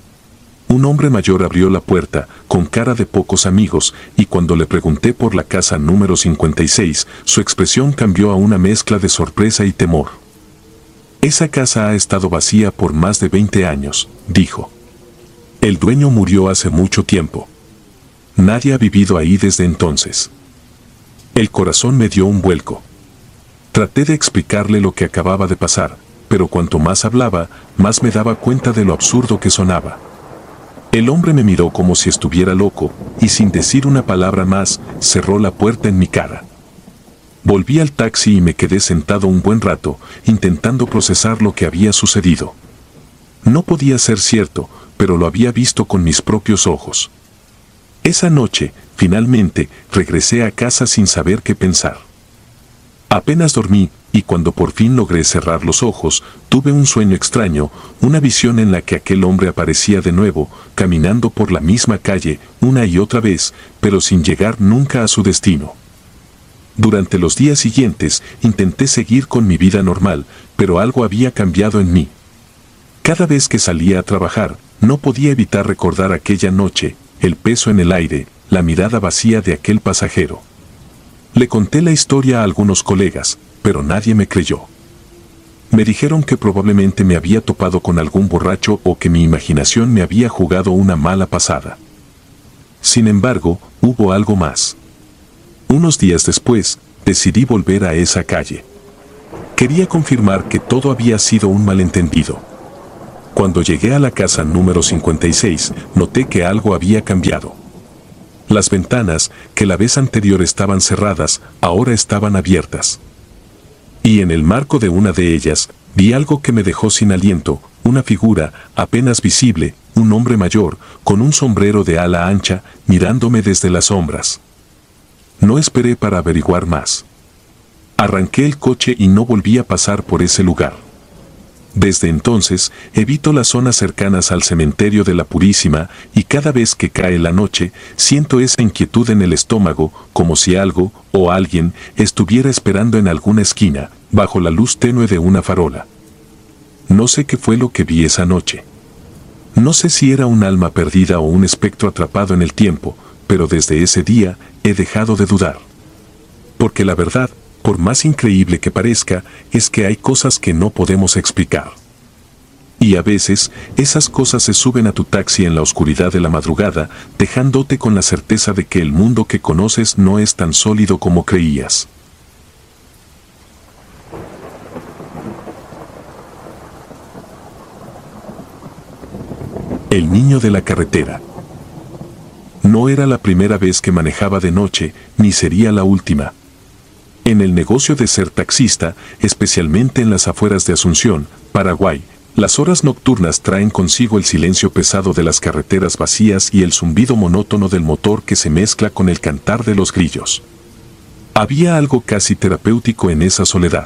A: Un hombre mayor abrió la puerta, con cara de pocos amigos, y cuando le pregunté por la casa número 56, su expresión cambió a una mezcla de sorpresa y temor. «Esa casa ha estado vacía por más de 20 años», dijo. «El dueño murió hace mucho tiempo. Nadie ha vivido ahí desde entonces». El corazón me dio un vuelco. Traté de explicarle lo que acababa de pasar, pero cuanto más hablaba, más me daba cuenta de lo absurdo que sonaba. El hombre me miró como si estuviera loco, y sin decir una palabra más, cerró la puerta en mi cara. Volví al taxi y me quedé sentado un buen rato, intentando procesar lo que había sucedido. No podía ser cierto, pero lo había visto con mis propios ojos. Esa noche, finalmente, regresé a casa sin saber qué pensar. Apenas dormí, y cuando por fin logré cerrar los ojos, tuve un sueño extraño, una visión en la que aquel hombre aparecía de nuevo, caminando por la misma calle, una y otra vez, pero sin llegar nunca a su destino. Durante los días siguientes, intenté seguir con mi vida normal, pero algo había cambiado en mí. Cada vez que salía a trabajar, no podía evitar recordar aquella noche, el peso en el aire, la mirada vacía de aquel pasajero. Le conté la historia a algunos colegas, pero nadie me creyó. Me dijeron que probablemente me había topado con algún borracho o que mi imaginación me había jugado una mala pasada. Sin embargo, hubo algo más. Unos días después, decidí volver a esa calle. Quería confirmar que todo había sido un malentendido. Cuando llegué a la casa número 56, noté que algo había cambiado. Las ventanas, que la vez anterior estaban cerradas, ahora estaban abiertas. Y en el marco de una de ellas, vi algo que me dejó sin aliento, una figura, apenas visible, un hombre mayor, con un sombrero de ala ancha, mirándome desde las sombras. No esperé para averiguar más. Arranqué el coche y no volví a pasar por ese lugar. Desde entonces, evito las zonas cercanas al cementerio de la Purísima, y cada vez que cae la noche, siento esa inquietud en el estómago, como si algo, o alguien, estuviera esperando en alguna esquina, bajo la luz tenue de una farola. No sé qué fue lo que vi esa noche. No sé si era un alma perdida o un espectro atrapado en el tiempo, pero desde ese día, he dejado de dudar. Porque la verdad, por más increíble que parezca, es que hay cosas que no podemos explicar. Y a veces, esas cosas se suben a tu taxi en la oscuridad de la madrugada, dejándote con la certeza de que el mundo que conoces no es tan sólido como creías. El niño de la carretera. No era la primera vez que manejaba de noche, ni sería la última. En el negocio de ser taxista, especialmente en las afueras de Asunción, Paraguay, las horas nocturnas traen consigo el silencio pesado de las carreteras vacías y el zumbido monótono del motor que se mezcla con el cantar de los grillos. Había algo casi terapéutico en esa soledad.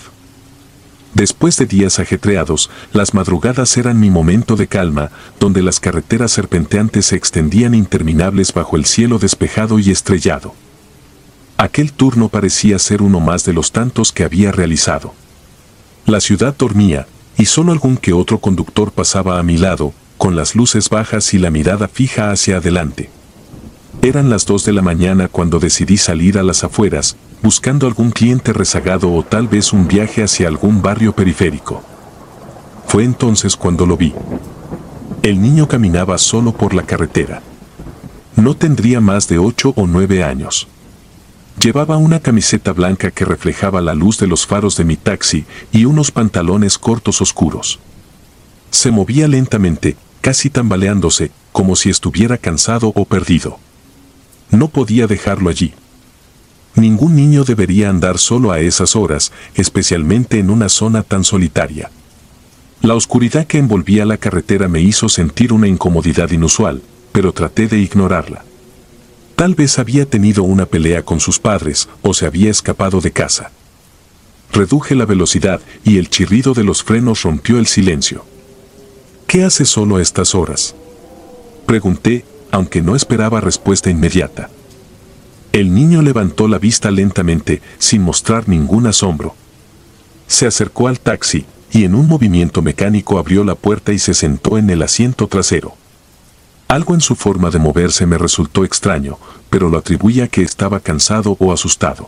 A: Después de días ajetreados, las madrugadas eran mi momento de calma, donde las carreteras serpenteantes se extendían interminables bajo el cielo despejado y estrellado. Aquel turno parecía ser uno más de los tantos que había realizado. La ciudad dormía, y solo algún que otro conductor pasaba a mi lado, con las luces bajas y la mirada fija hacia adelante. Eran las 2 de la mañana cuando decidí salir a las afueras, buscando algún cliente rezagado o tal vez un viaje hacia algún barrio periférico. Fue entonces cuando lo vi. El niño caminaba solo por la carretera. No tendría más de 8 o 9 años. Llevaba una camiseta blanca que reflejaba la luz de los faros de mi taxi y unos pantalones cortos oscuros. Se movía lentamente, casi tambaleándose, como si estuviera cansado o perdido. No podía dejarlo allí. Ningún niño debería andar solo a esas horas, especialmente en una zona tan solitaria. La oscuridad que envolvía la carretera me hizo sentir una incomodidad inusual, pero traté de ignorarla. Tal vez había tenido una pelea con sus padres o se había escapado de casa. Reduje la velocidad y el chirrido de los frenos rompió el silencio. ¿Qué hace solo a estas horas?, pregunté, aunque no esperaba respuesta inmediata. El niño levantó la vista lentamente, sin mostrar ningún asombro. Se acercó al taxi y en un movimiento mecánico abrió la puerta y se sentó en el asiento trasero. Algo en su forma de moverse me resultó extraño, pero lo atribuí a que estaba cansado o asustado.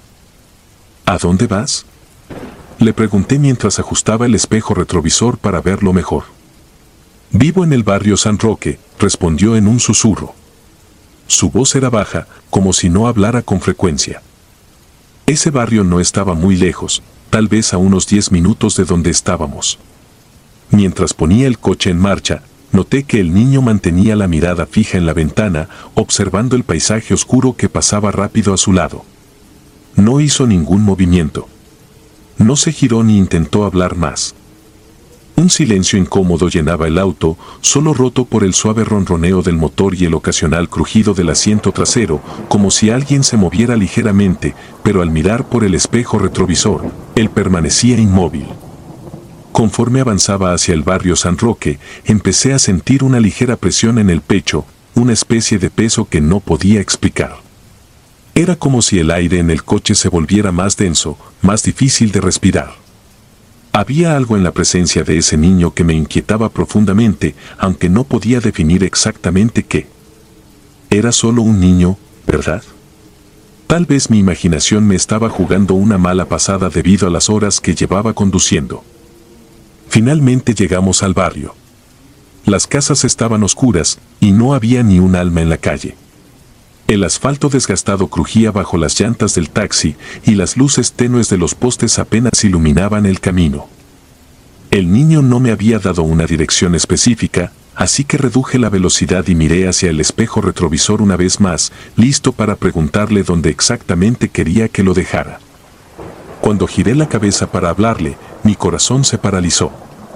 A: ¿A dónde vas?, le pregunté mientras ajustaba el espejo retrovisor para verlo mejor. Vivo en el barrio San Roque, respondió en un susurro. Su voz era baja, como si no hablara con frecuencia. Ese barrio no estaba muy lejos, tal vez a unos 10 minutos de donde estábamos. Mientras ponía el coche en marcha, noté que el niño mantenía la mirada fija en la ventana, observando el paisaje oscuro que pasaba rápido a su lado. No hizo ningún movimiento. No se giró ni intentó hablar más. Un silencio incómodo llenaba el auto, solo roto por el suave ronroneo del motor y el ocasional crujido del asiento trasero, como si alguien se moviera ligeramente, pero al mirar por el espejo retrovisor, él permanecía inmóvil. Conforme avanzaba hacia el barrio San Roque, empecé a sentir una ligera presión en el pecho, una especie de peso que no podía explicar. Era como si el aire en el coche se volviera más denso, más difícil de respirar. Había algo en la presencia de ese niño que me inquietaba profundamente, aunque no podía definir exactamente qué. Era solo un niño, ¿verdad? Tal vez mi imaginación me estaba jugando una mala pasada debido a las horas que llevaba conduciendo. Finalmente llegamos al barrio. Las casas estaban oscuras y no había ni un alma en la calle. El asfalto desgastado crujía bajo las llantas del taxi y las luces tenues de los postes apenas iluminaban el camino. El niño no me había dado una dirección específica, así que reduje la velocidad y miré hacia el espejo retrovisor una vez más, listo para preguntarle dónde exactamente quería que lo dejara. Cuando giré la cabeza para hablarle, mi corazón se paralizó.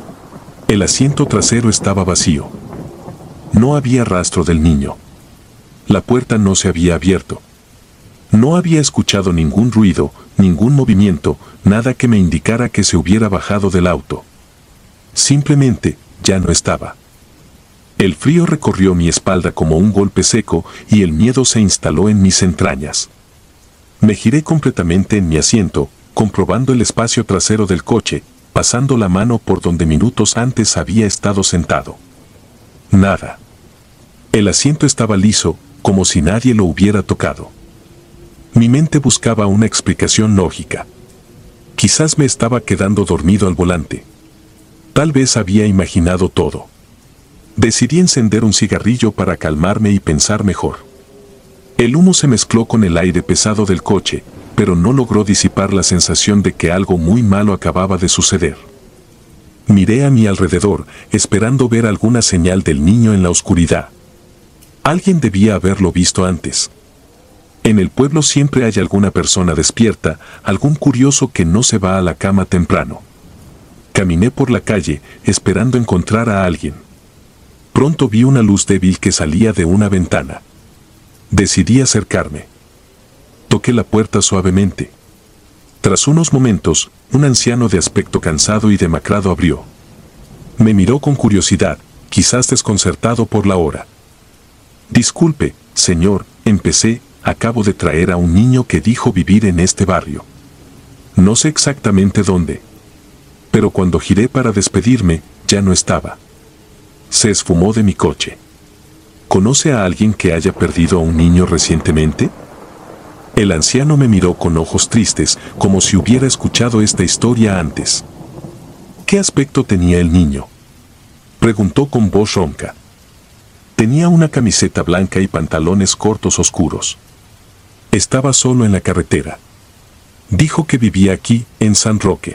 A: El asiento trasero estaba vacío. No había rastro del niño. La puerta no se había abierto. No había escuchado ningún ruido, ningún movimiento, nada que me indicara que se hubiera bajado del auto. Simplemente, ya no estaba. El frío recorrió mi espalda como un golpe seco y el miedo se instaló en mis entrañas. Me giré completamente en mi asiento, comprobando el espacio trasero del coche, pasando la mano por donde minutos antes había estado sentado. Nada. El asiento estaba liso, como si nadie lo hubiera tocado. Mi mente buscaba una explicación lógica. Quizás me estaba quedando dormido al volante. Tal vez había imaginado todo. Decidí encender un cigarrillo para calmarme y pensar mejor. El humo se mezcló con el aire pesado del coche, pero no logró disipar la sensación de que algo muy malo acababa de suceder. Miré a mi alrededor, esperando ver alguna señal del niño en la oscuridad. Alguien debía haberlo visto antes. En el pueblo siempre hay alguna persona despierta, algún curioso que no se va a la cama temprano. Caminé por la calle, esperando encontrar a alguien. Pronto vi una luz débil que salía de una ventana. Decidí acercarme. Toqué la puerta suavemente. Tras unos momentos, un anciano de aspecto cansado y demacrado abrió. Me miró con curiosidad, quizás desconcertado por la hora. Disculpe, señor, empecé, acabo de traer a un niño que dijo vivir en este barrio. No sé exactamente dónde. Pero cuando giré para despedirme, ya no estaba. Se esfumó de mi coche. ¿Conoce a alguien que haya perdido a un niño recientemente? El anciano me miró con ojos tristes, como si hubiera escuchado esta historia antes. ¿Qué aspecto tenía el niño?, preguntó con voz ronca. Tenía una camiseta blanca y pantalones cortos oscuros. Estaba solo en la carretera. Dijo que vivía aquí, en San Roque.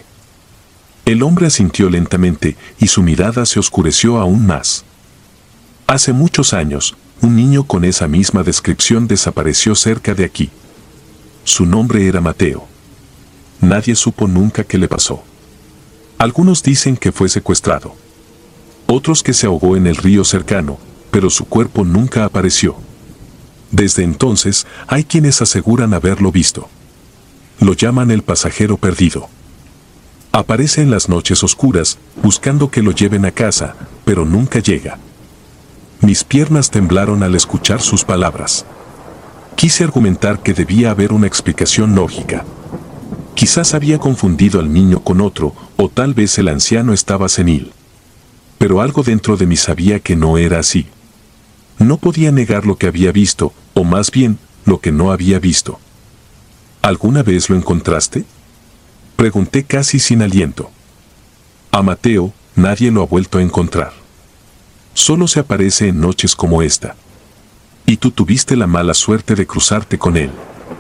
A: El hombre asintió lentamente y su mirada se oscureció aún más. Hace muchos años, un niño con esa misma descripción desapareció cerca de aquí. Su nombre era Mateo. Nadie supo nunca qué le pasó. Algunos dicen que fue secuestrado. Otros que se ahogó en el río cercano, pero su cuerpo nunca apareció. Desde entonces, hay quienes aseguran haberlo visto. Lo llaman el pasajero perdido. Aparece en las noches oscuras, buscando que lo lleven a casa, pero nunca llega. Mis piernas temblaron al escuchar sus palabras. Quise argumentar que debía haber una explicación lógica. Quizás había confundido al niño con otro, o tal vez el anciano estaba senil. Pero algo dentro de mí sabía que no era así. No podía negar lo que había visto, o más bien, lo que no había visto. ¿Alguna vez lo encontraste?, pregunté casi sin aliento. A Mateo, nadie lo ha vuelto a encontrar. Solo se aparece en noches como esta. Y tú tuviste la mala suerte de cruzarte con él.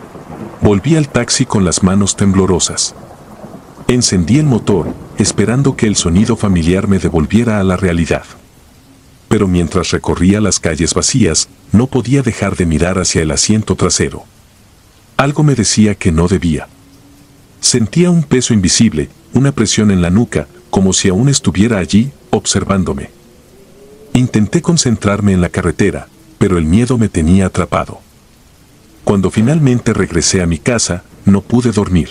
A: Volví al taxi con las manos temblorosas. Encendí el motor, esperando que el sonido familiar me devolviera a la realidad. Pero mientras recorría las calles vacías, no podía dejar de mirar hacia el asiento trasero. Algo me decía que no debía. Sentía un peso invisible, una presión en la nuca, como si aún estuviera allí, observándome. Intenté concentrarme en la carretera, pero el miedo me tenía atrapado. Cuando finalmente regresé a mi casa, no pude dormir.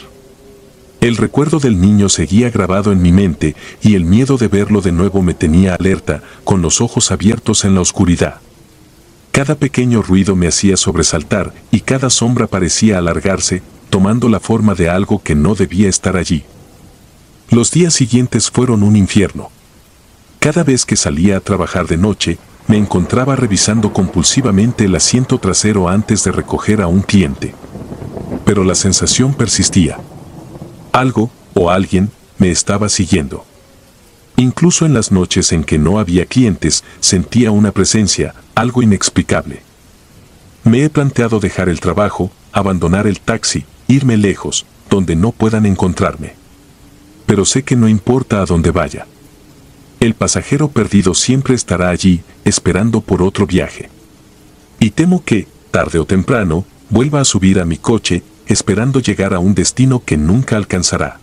A: El recuerdo del niño seguía grabado en mi mente y el miedo de verlo de nuevo me tenía alerta, con los ojos abiertos en la oscuridad. Cada pequeño ruido me hacía sobresaltar y cada sombra parecía alargarse, tomando la forma de algo que no debía estar allí. Los días siguientes fueron un infierno. Cada vez que salía a trabajar de noche, me encontraba revisando compulsivamente el asiento trasero antes de recoger a un cliente. Pero la sensación persistía. Algo, o alguien, me estaba siguiendo. Incluso en las noches en que no había clientes, sentía una presencia, algo inexplicable. Me he planteado dejar el trabajo, abandonar el taxi, irme lejos, donde no puedan encontrarme. Pero sé que no importa a dónde vaya. El pasajero perdido siempre estará allí, esperando por otro viaje. Y temo que, tarde o temprano, vuelva a subir a mi coche, esperando llegar a un destino que nunca alcanzará.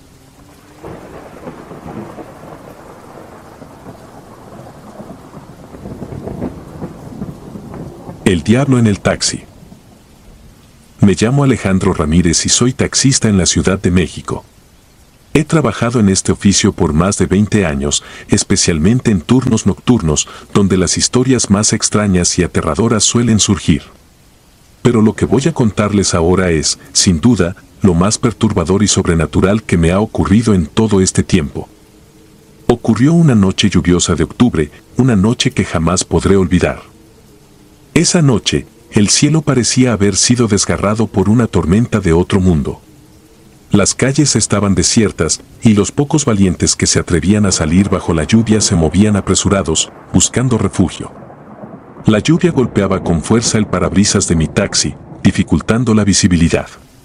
A: El diablo en el taxi. Me llamo Alejandro Ramírez y soy taxista en la Ciudad de México. He trabajado en este oficio por más de 20 años, especialmente en turnos nocturnos, donde las historias más extrañas y aterradoras suelen surgir. Pero lo que voy a contarles ahora es, sin duda, lo más perturbador y sobrenatural que me ha ocurrido en todo este tiempo. Ocurrió una noche lluviosa de octubre, una noche que jamás podré olvidar. Esa noche, el cielo parecía haber sido desgarrado por una tormenta de otro mundo. Las calles estaban desiertas, y los pocos valientes que se atrevían a salir bajo la lluvia se movían apresurados, buscando refugio. La lluvia golpeaba con fuerza el parabrisas de mi taxi, dificultando la visibilidad.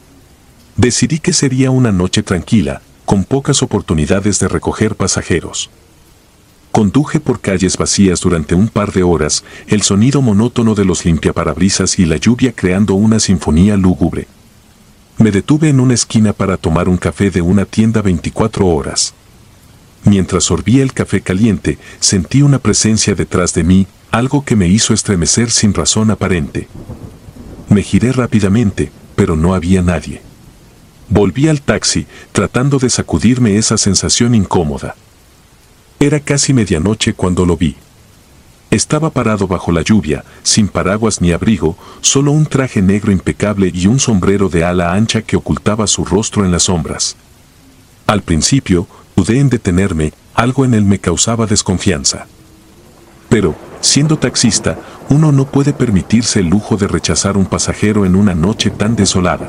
A: Decidí que sería una noche tranquila, con pocas oportunidades de recoger pasajeros. Conduje por calles vacías durante un par de horas, el sonido monótono de los limpiaparabrisas y la lluvia creando una sinfonía lúgubre. Me detuve en una esquina para tomar un café de una tienda 24 horas. Mientras sorbía el café caliente, sentí una presencia detrás de mí, algo que me hizo estremecer sin razón aparente. Me giré rápidamente, pero no había nadie. Volví al taxi, tratando de sacudirme esa sensación incómoda. Era casi medianoche cuando lo vi. Estaba parado bajo la lluvia, sin paraguas ni abrigo, solo un traje negro impecable y un sombrero de ala ancha que ocultaba su rostro en las sombras. Al principio, dudé en detenerme, algo en él me causaba desconfianza. Pero, siendo taxista, uno no puede permitirse el lujo de rechazar un pasajero en una noche tan desolada.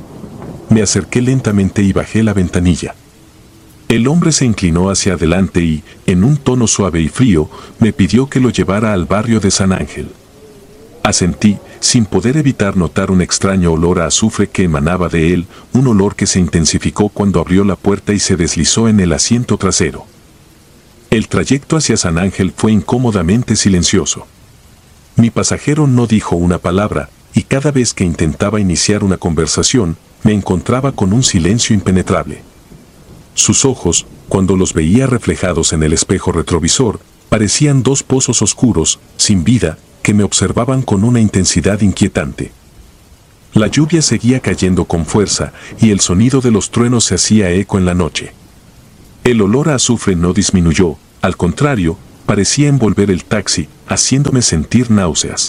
A: Me acerqué lentamente y bajé la ventanilla. El hombre se inclinó hacia adelante y, en un tono suave y frío, me pidió que lo llevara al barrio de San Ángel. Asentí, sin poder evitar notar un extraño olor a azufre que emanaba de él, un olor que se intensificó cuando abrió la puerta y se deslizó en el asiento trasero. El trayecto hacia San Ángel fue incómodamente silencioso. Mi pasajero no dijo una palabra, y cada vez que intentaba iniciar una conversación, me encontraba con un silencio impenetrable. Sus ojos, cuando los veía reflejados en el espejo retrovisor, parecían dos pozos oscuros, sin vida, que me observaban con una intensidad inquietante. La lluvia seguía cayendo con fuerza, y el sonido de los truenos se hacía eco en la noche. El olor a azufre no disminuyó, al contrario, parecía envolver el taxi, haciéndome sentir náuseas.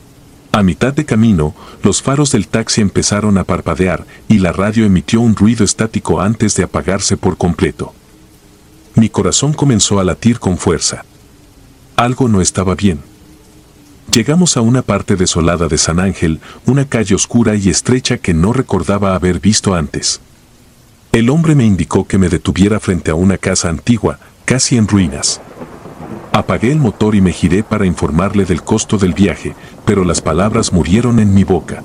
A: A mitad de camino, los faros del taxi empezaron a parpadear y la radio emitió un ruido estático antes de apagarse por completo. Mi corazón comenzó a latir con fuerza. Algo no estaba bien. Llegamos a una parte desolada de San Ángel, una calle oscura y estrecha que no recordaba haber visto antes. El hombre me indicó que me detuviera frente a una casa antigua, casi en ruinas. Apagué el motor y me giré para informarle del costo del viaje, pero las palabras murieron en mi boca.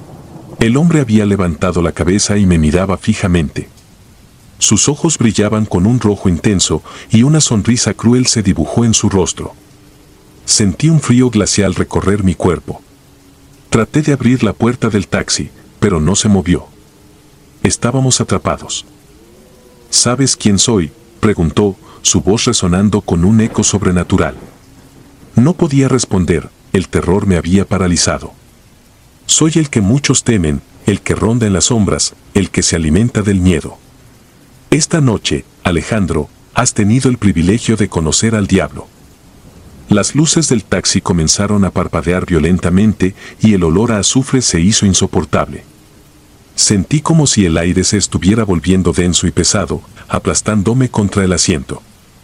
A: El hombre había levantado la cabeza y me miraba fijamente. Sus ojos brillaban con un rojo intenso y una sonrisa cruel se dibujó en su rostro. Sentí un frío glacial recorrer mi cuerpo. Traté de abrir la puerta del taxi, pero no se movió. Estábamos atrapados. ¿Sabes quién soy?, preguntó, su voz resonando con un eco sobrenatural. No podía responder, el terror me había paralizado. Soy el que muchos temen, el que ronda en las sombras, el que se alimenta del miedo. Esta noche, Alejandro, has tenido el privilegio de conocer al diablo. Las luces del taxi comenzaron a parpadear violentamente y el olor a azufre se hizo insoportable. Sentí como si el aire se estuviera volviendo denso y pesado, aplastándome contra el asiento.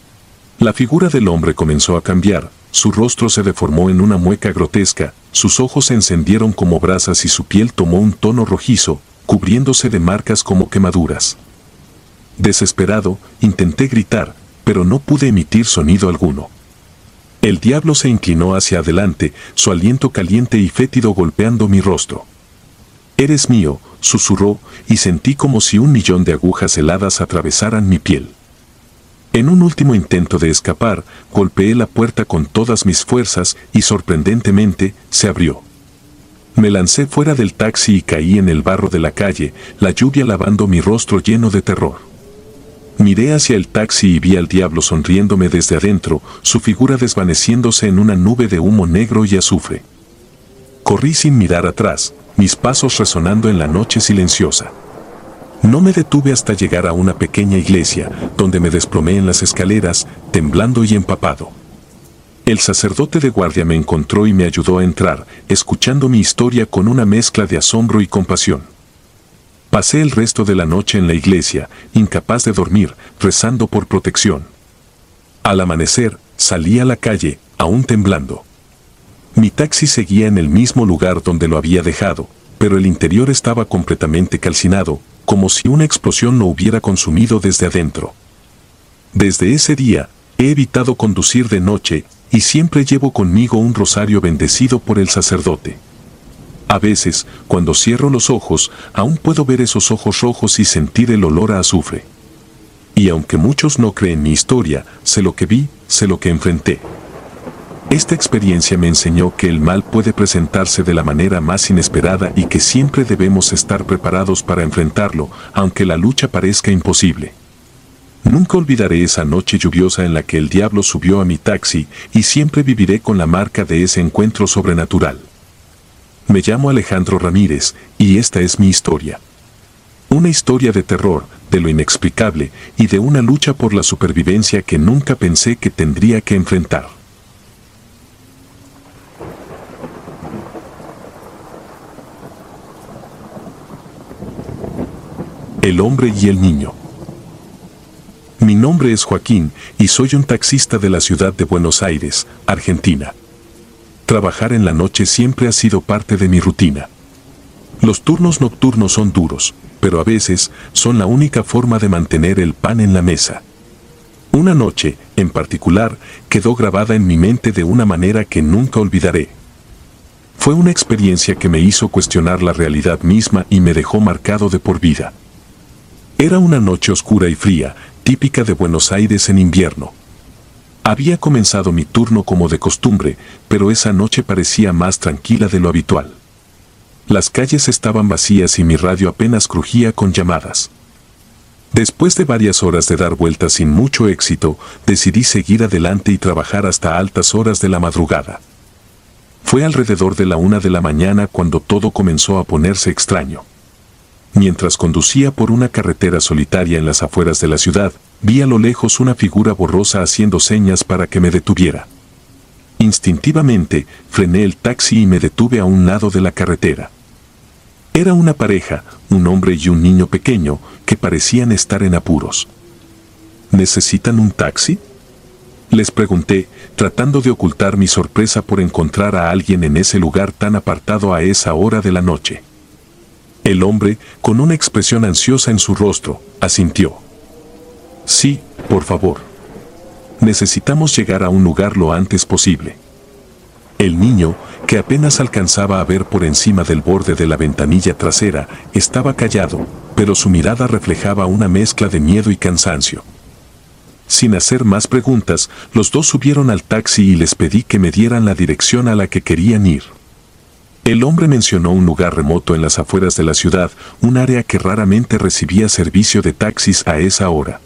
A: La figura del hombre comenzó a cambiar, su rostro se deformó en una mueca grotesca, sus ojos se encendieron como brasas y su piel tomó un tono rojizo, cubriéndose de marcas como quemaduras. Desesperado, intenté gritar, pero no pude emitir sonido alguno. El diablo se inclinó hacia adelante, su aliento caliente y fétido golpeando mi rostro. «Eres mío», susurró, y sentí como si 1.000.000 de agujas heladas atravesaran mi piel. En un último intento de escapar, golpeé la puerta con todas mis fuerzas y sorprendentemente, se abrió. Me lancé fuera del taxi y caí en el barro de la calle, la lluvia lavando mi rostro lleno de terror. Miré hacia el taxi y vi al diablo sonriéndome desde adentro, su figura desvaneciéndose en una nube de humo negro y azufre. Corrí sin mirar atrás, mis pasos resonando en la noche silenciosa. No me detuve hasta llegar a una pequeña iglesia, donde me desplomé en las escaleras, temblando y empapado. El sacerdote de guardia me encontró y me ayudó a entrar, escuchando mi historia con una mezcla de asombro y compasión. Pasé el resto de la noche en la iglesia, incapaz de dormir, rezando por protección. Al amanecer, salí a la calle, aún temblando. Mi taxi seguía en el mismo lugar donde lo había dejado, pero el interior estaba completamente calcinado, como si una explosión lo hubiera consumido desde adentro. Desde ese día, he evitado conducir de noche y siempre llevo conmigo un rosario bendecido por el sacerdote. A veces, cuando cierro los ojos, aún puedo ver esos ojos rojos y sentir el olor a azufre. Y aunque muchos no creen mi historia, sé lo que vi, sé lo que enfrenté. Esta experiencia me enseñó que el mal puede presentarse de la manera más inesperada y que siempre debemos estar preparados para enfrentarlo, aunque la lucha parezca imposible. Nunca olvidaré esa noche lluviosa en la que el diablo subió a mi taxi y siempre viviré con la marca de ese encuentro sobrenatural. Me llamo Alejandro Ramírez y esta es mi historia. Una historia de terror, de lo inexplicable y de una lucha por la supervivencia que nunca pensé que tendría que enfrentar. El hombre y el niño. Mi nombre es Joaquín y soy un taxista de la ciudad de Buenos Aires, Argentina. Trabajar en la noche siempre ha sido parte de mi rutina. Los turnos nocturnos son duros, pero a veces son la única forma de mantener el pan en la mesa. Una noche, en particular, quedó grabada en mi mente de una manera que nunca olvidaré. Fue una experiencia que me hizo cuestionar la realidad misma y me dejó marcado de por vida. Era una noche oscura y fría, típica de Buenos Aires en invierno. Había comenzado mi turno como de costumbre, pero esa noche parecía más tranquila de lo habitual. Las calles estaban vacías y mi radio apenas crujía con llamadas. Después de varias horas de dar vueltas sin mucho éxito, decidí seguir adelante y trabajar hasta altas horas de la madrugada. Fue alrededor de la 1 de la mañana cuando todo comenzó a ponerse extraño. Mientras conducía por una carretera solitaria en las afueras de la ciudad, vi a lo lejos una figura borrosa haciendo señas para que me detuviera. Instintivamente, frené el taxi y me detuve a un lado de la carretera. Era una pareja, un hombre y un niño pequeño, que parecían estar en apuros. ¿Necesitan un taxi?, les pregunté, tratando de ocultar mi sorpresa por encontrar a alguien en ese lugar tan apartado a esa hora de la noche. El hombre, con una expresión ansiosa en su rostro, asintió. Sí, por favor. Necesitamos llegar a un lugar lo antes posible. El niño, que apenas alcanzaba a ver por encima del borde de la ventanilla trasera, estaba callado, pero su mirada reflejaba una mezcla de miedo y cansancio. Sin hacer más preguntas, los dos subieron al taxi y les pedí que me dieran la dirección a la que querían ir. El hombre mencionó un lugar remoto en las afueras de la ciudad, un área que raramente recibía servicio de taxis a esa hora.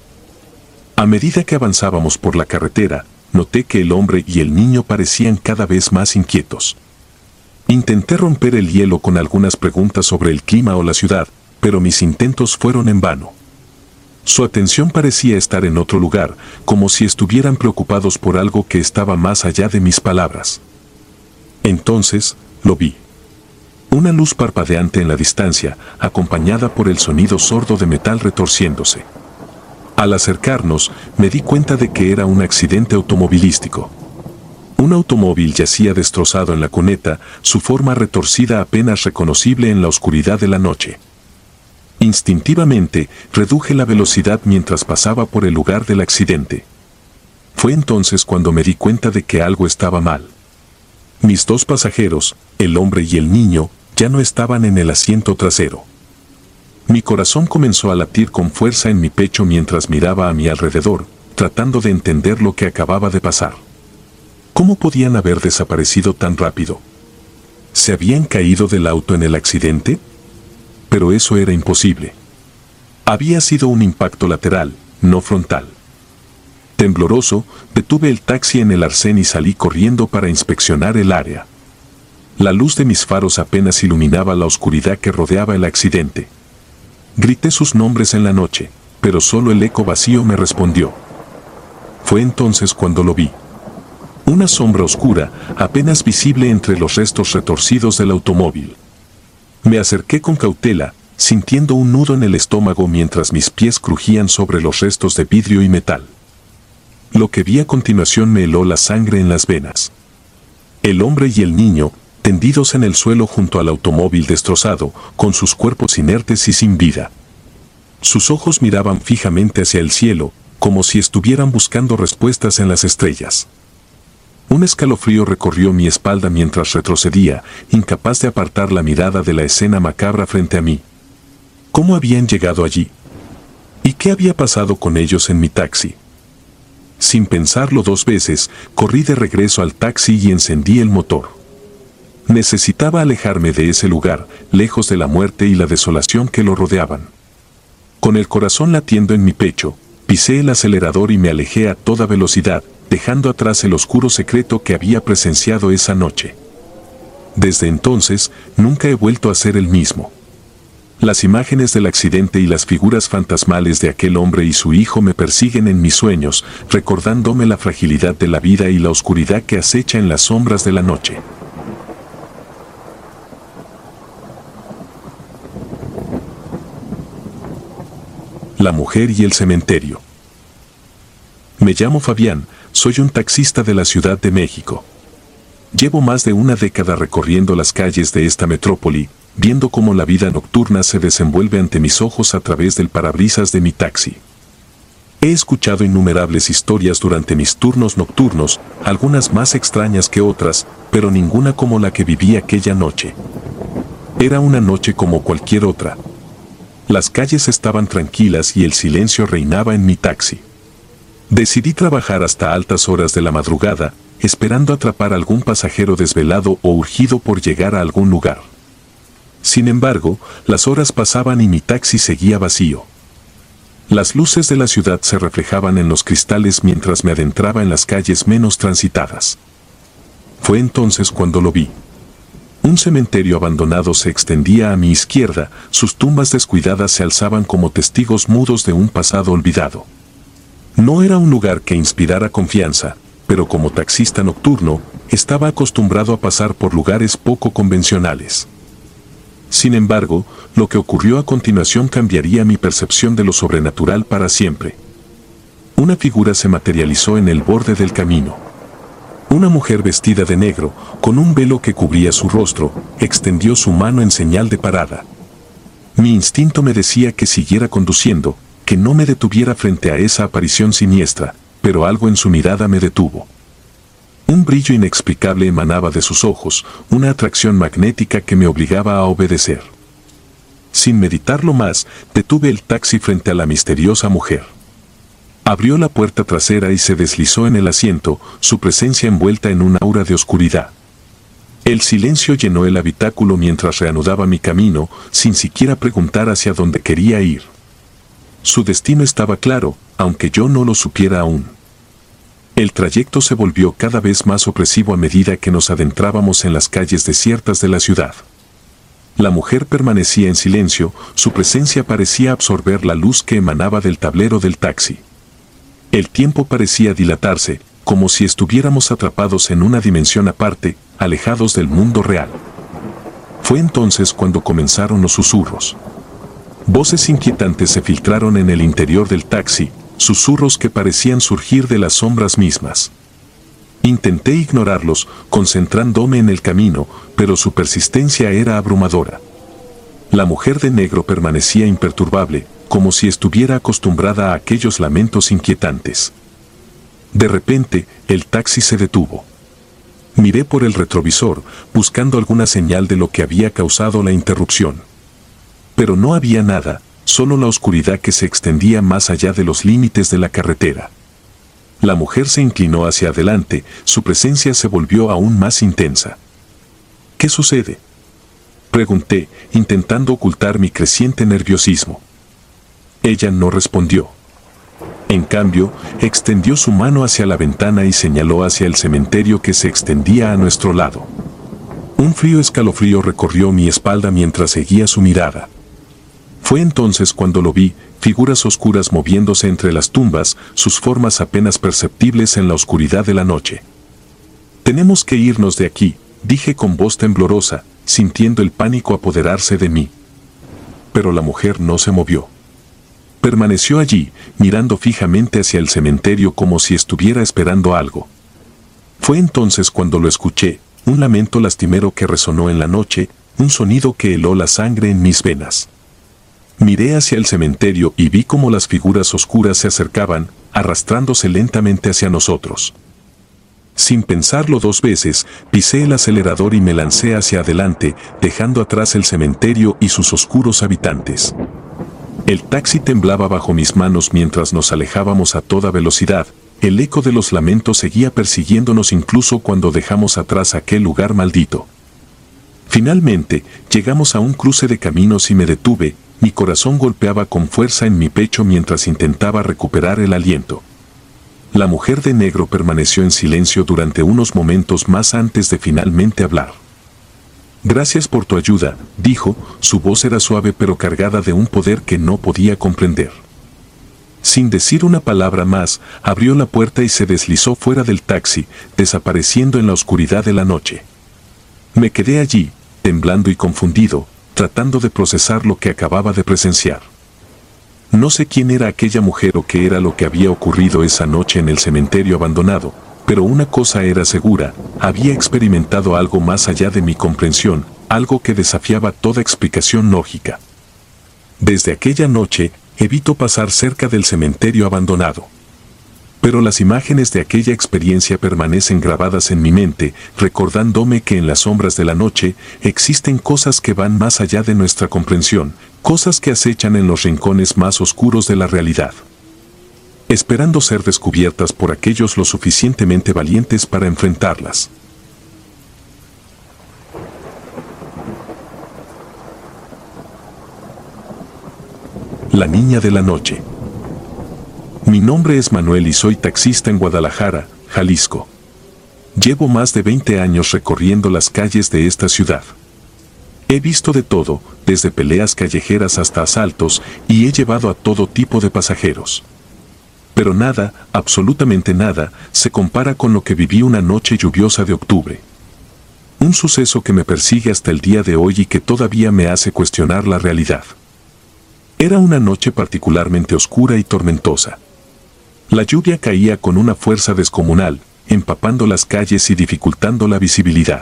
A: A medida que avanzábamos por la carretera, noté que el hombre y el niño parecían cada vez más inquietos. Intenté romper el hielo con algunas preguntas sobre el clima o la ciudad, pero mis intentos fueron en vano. Su atención parecía estar en otro lugar, como si estuvieran preocupados por algo que estaba más allá de mis palabras. Entonces, lo vi. Una luz parpadeante en la distancia, acompañada por el sonido sordo de metal retorciéndose. Al acercarnos, me di cuenta de que era un accidente automovilístico. Un automóvil yacía destrozado en la cuneta, su forma retorcida apenas reconocible en la oscuridad de la noche. Instintivamente, reduje la velocidad mientras pasaba por el lugar del accidente. Fue entonces cuando me di cuenta de que algo estaba mal. Mis dos pasajeros, el hombre y el niño, ya no estaban en el asiento trasero. Mi corazón comenzó a latir con fuerza en mi pecho mientras miraba a mi alrededor, tratando de entender lo que acababa de pasar. ¿Cómo podían haber desaparecido tan rápido? ¿Se habían caído del auto en el accidente? Pero eso era imposible. Había sido un impacto lateral, no frontal. Tembloroso, detuve el taxi en el arcén y salí corriendo para inspeccionar el área. La luz de mis faros apenas iluminaba la oscuridad que rodeaba el accidente. Grité sus nombres en la noche, pero solo el eco vacío me respondió. Fue entonces cuando lo vi. Una sombra oscura, apenas visible entre los restos retorcidos del automóvil. Me acerqué con cautela, sintiendo un nudo en el estómago mientras mis pies crujían sobre los restos de vidrio y metal. Lo que vi a continuación me heló la sangre en las venas. El hombre y el niño, tendidos en el suelo junto al automóvil destrozado, con sus cuerpos inertes y sin vida. Sus ojos miraban fijamente hacia el cielo, como si estuvieran buscando respuestas en las estrellas. Un escalofrío recorrió mi espalda mientras retrocedía, incapaz de apartar la mirada de la escena macabra frente a mí. ¿Cómo habían llegado allí? ¿Y qué había pasado con ellos en mi taxi? Sin pensarlo 2 veces, corrí de regreso al taxi y encendí el motor. Necesitaba alejarme de ese lugar, lejos de la muerte y la desolación que lo rodeaban. Con el corazón latiendo en mi pecho, pisé el acelerador y me alejé a toda velocidad, dejando atrás el oscuro secreto que había presenciado esa noche. Desde entonces, nunca he vuelto a ser el mismo. Las imágenes del accidente y las figuras fantasmales de aquel hombre y su hijo me persiguen en mis sueños, recordándome la fragilidad de la vida y la oscuridad que acecha en las sombras de la noche. La mujer y el cementerio. Me llamo Fabián, soy un taxista de la Ciudad de México. Llevo más de una década recorriendo las calles de esta metrópoli, viendo cómo la vida nocturna se desenvuelve ante mis ojos a través del parabrisas de mi taxi. He escuchado innumerables historias durante mis turnos nocturnos, algunas más extrañas que otras, pero ninguna como la que viví aquella noche. Era una noche como cualquier otra. Las calles estaban tranquilas y el silencio reinaba en mi taxi. Decidí trabajar hasta altas horas de la madrugada, esperando atrapar a algún pasajero desvelado o urgido por llegar a algún lugar. Sin embargo, las horas pasaban y mi taxi seguía vacío. Las luces de la ciudad se reflejaban en los cristales mientras me adentraba en las calles menos transitadas. Fue entonces cuando lo vi. Un cementerio abandonado se extendía a mi izquierda, sus tumbas descuidadas se alzaban como testigos mudos de un pasado olvidado. No era un lugar que inspirara confianza, pero como taxista nocturno, estaba acostumbrado a pasar por lugares poco convencionales. Sin embargo, lo que ocurrió a continuación cambiaría mi percepción de lo sobrenatural para siempre. Una figura se materializó en el borde del camino. Una mujer vestida de negro, con un velo que cubría su rostro, extendió su mano en señal de parada. Mi instinto me decía que siguiera conduciendo, que no me detuviera frente a esa aparición siniestra, pero algo en su mirada me detuvo. Un brillo inexplicable emanaba de sus ojos, una atracción magnética que me obligaba a obedecer. Sin meditarlo más, detuve el taxi frente a la misteriosa mujer. Abrió la puerta trasera y se deslizó en el asiento, su presencia envuelta en un aura de oscuridad. El silencio llenó el habitáculo mientras reanudaba mi camino, sin siquiera preguntar hacia dónde quería ir. Su destino estaba claro, aunque yo no lo supiera aún. El trayecto se volvió cada vez más opresivo a medida que nos adentrábamos en las calles desiertas de la ciudad. La mujer permanecía en silencio, su presencia parecía absorber la luz que emanaba del tablero del taxi. El tiempo parecía dilatarse, como si estuviéramos atrapados en una dimensión aparte, alejados del mundo real. Fue entonces cuando comenzaron los susurros. Voces inquietantes se filtraron en el interior del taxi, susurros que parecían surgir de las sombras mismas. Intenté ignorarlos, concentrándome en el camino, pero su persistencia era abrumadora. La mujer de negro permanecía imperturbable, como si estuviera acostumbrada a aquellos lamentos inquietantes. De repente, el taxi se detuvo. Miré por el retrovisor, buscando alguna señal de lo que había causado la interrupción. Pero no había nada, solo la oscuridad que se extendía más allá de los límites de la carretera. La mujer se inclinó hacia adelante, su presencia se volvió aún más intensa. ¿Qué sucede?, pregunté, intentando ocultar mi creciente nerviosismo. Ella no respondió. En cambio, extendió su mano hacia la ventana y señaló hacia el cementerio que se extendía a nuestro lado. Un frío escalofrío recorrió mi espalda mientras seguía su mirada. Fue entonces cuando lo vi, figuras oscuras moviéndose entre las tumbas, sus formas apenas perceptibles en la oscuridad de la noche. «Tenemos que irnos de aquí», dije con voz temblorosa, sintiendo el pánico apoderarse de mí. Pero la mujer no se movió. Permaneció allí, mirando fijamente hacia el cementerio como si estuviera esperando algo. Fue entonces cuando lo escuché, un lamento lastimero que resonó en la noche, un sonido que heló la sangre en mis venas. Miré hacia el cementerio y vi cómo las figuras oscuras se acercaban, arrastrándose lentamente hacia nosotros. Sin pensarlo dos veces, pisé el acelerador y me lancé hacia adelante, dejando atrás el cementerio y sus oscuros habitantes. El taxi temblaba bajo mis manos mientras nos alejábamos a toda velocidad. El eco de los lamentos seguía persiguiéndonos incluso cuando dejamos atrás aquel lugar maldito. Finalmente, llegamos a un cruce de caminos y me detuve. Mi corazón golpeaba con fuerza en mi pecho mientras intentaba recuperar el aliento. La mujer de negro permaneció en silencio durante unos momentos más antes de finalmente hablar. «Gracias por tu ayuda», dijo, su voz era suave pero cargada de un poder que no podía comprender. Sin decir una palabra más, abrió la puerta y se deslizó fuera del taxi, desapareciendo en la oscuridad de la noche. Me quedé allí, temblando y confundido, tratando de procesar lo que acababa de presenciar. No sé quién era aquella mujer o qué era lo que había ocurrido esa noche en el cementerio abandonado, pero una cosa era segura, había experimentado algo más allá de mi comprensión, algo que desafiaba toda explicación lógica. Desde aquella noche, evito pasar cerca del cementerio abandonado. Pero las imágenes de aquella experiencia permanecen grabadas en mi mente, recordándome que en las sombras de la noche existen cosas que van más allá de nuestra comprensión, cosas que acechan en los rincones más oscuros de la realidad, esperando ser descubiertas por aquellos lo suficientemente valientes para enfrentarlas. La niña de la noche. Mi nombre es Manuel y soy taxista en Guadalajara, Jalisco. Llevo más de 20 años recorriendo las calles de esta ciudad. He visto de todo, desde peleas callejeras hasta asaltos, y he llevado a todo tipo de pasajeros. Pero nada, absolutamente nada, se compara con lo que viví una noche lluviosa de octubre. Un suceso que me persigue hasta el día de hoy y que todavía me hace cuestionar la realidad. Era una noche particularmente oscura y tormentosa. La lluvia caía con una fuerza descomunal, empapando las calles y dificultando la visibilidad.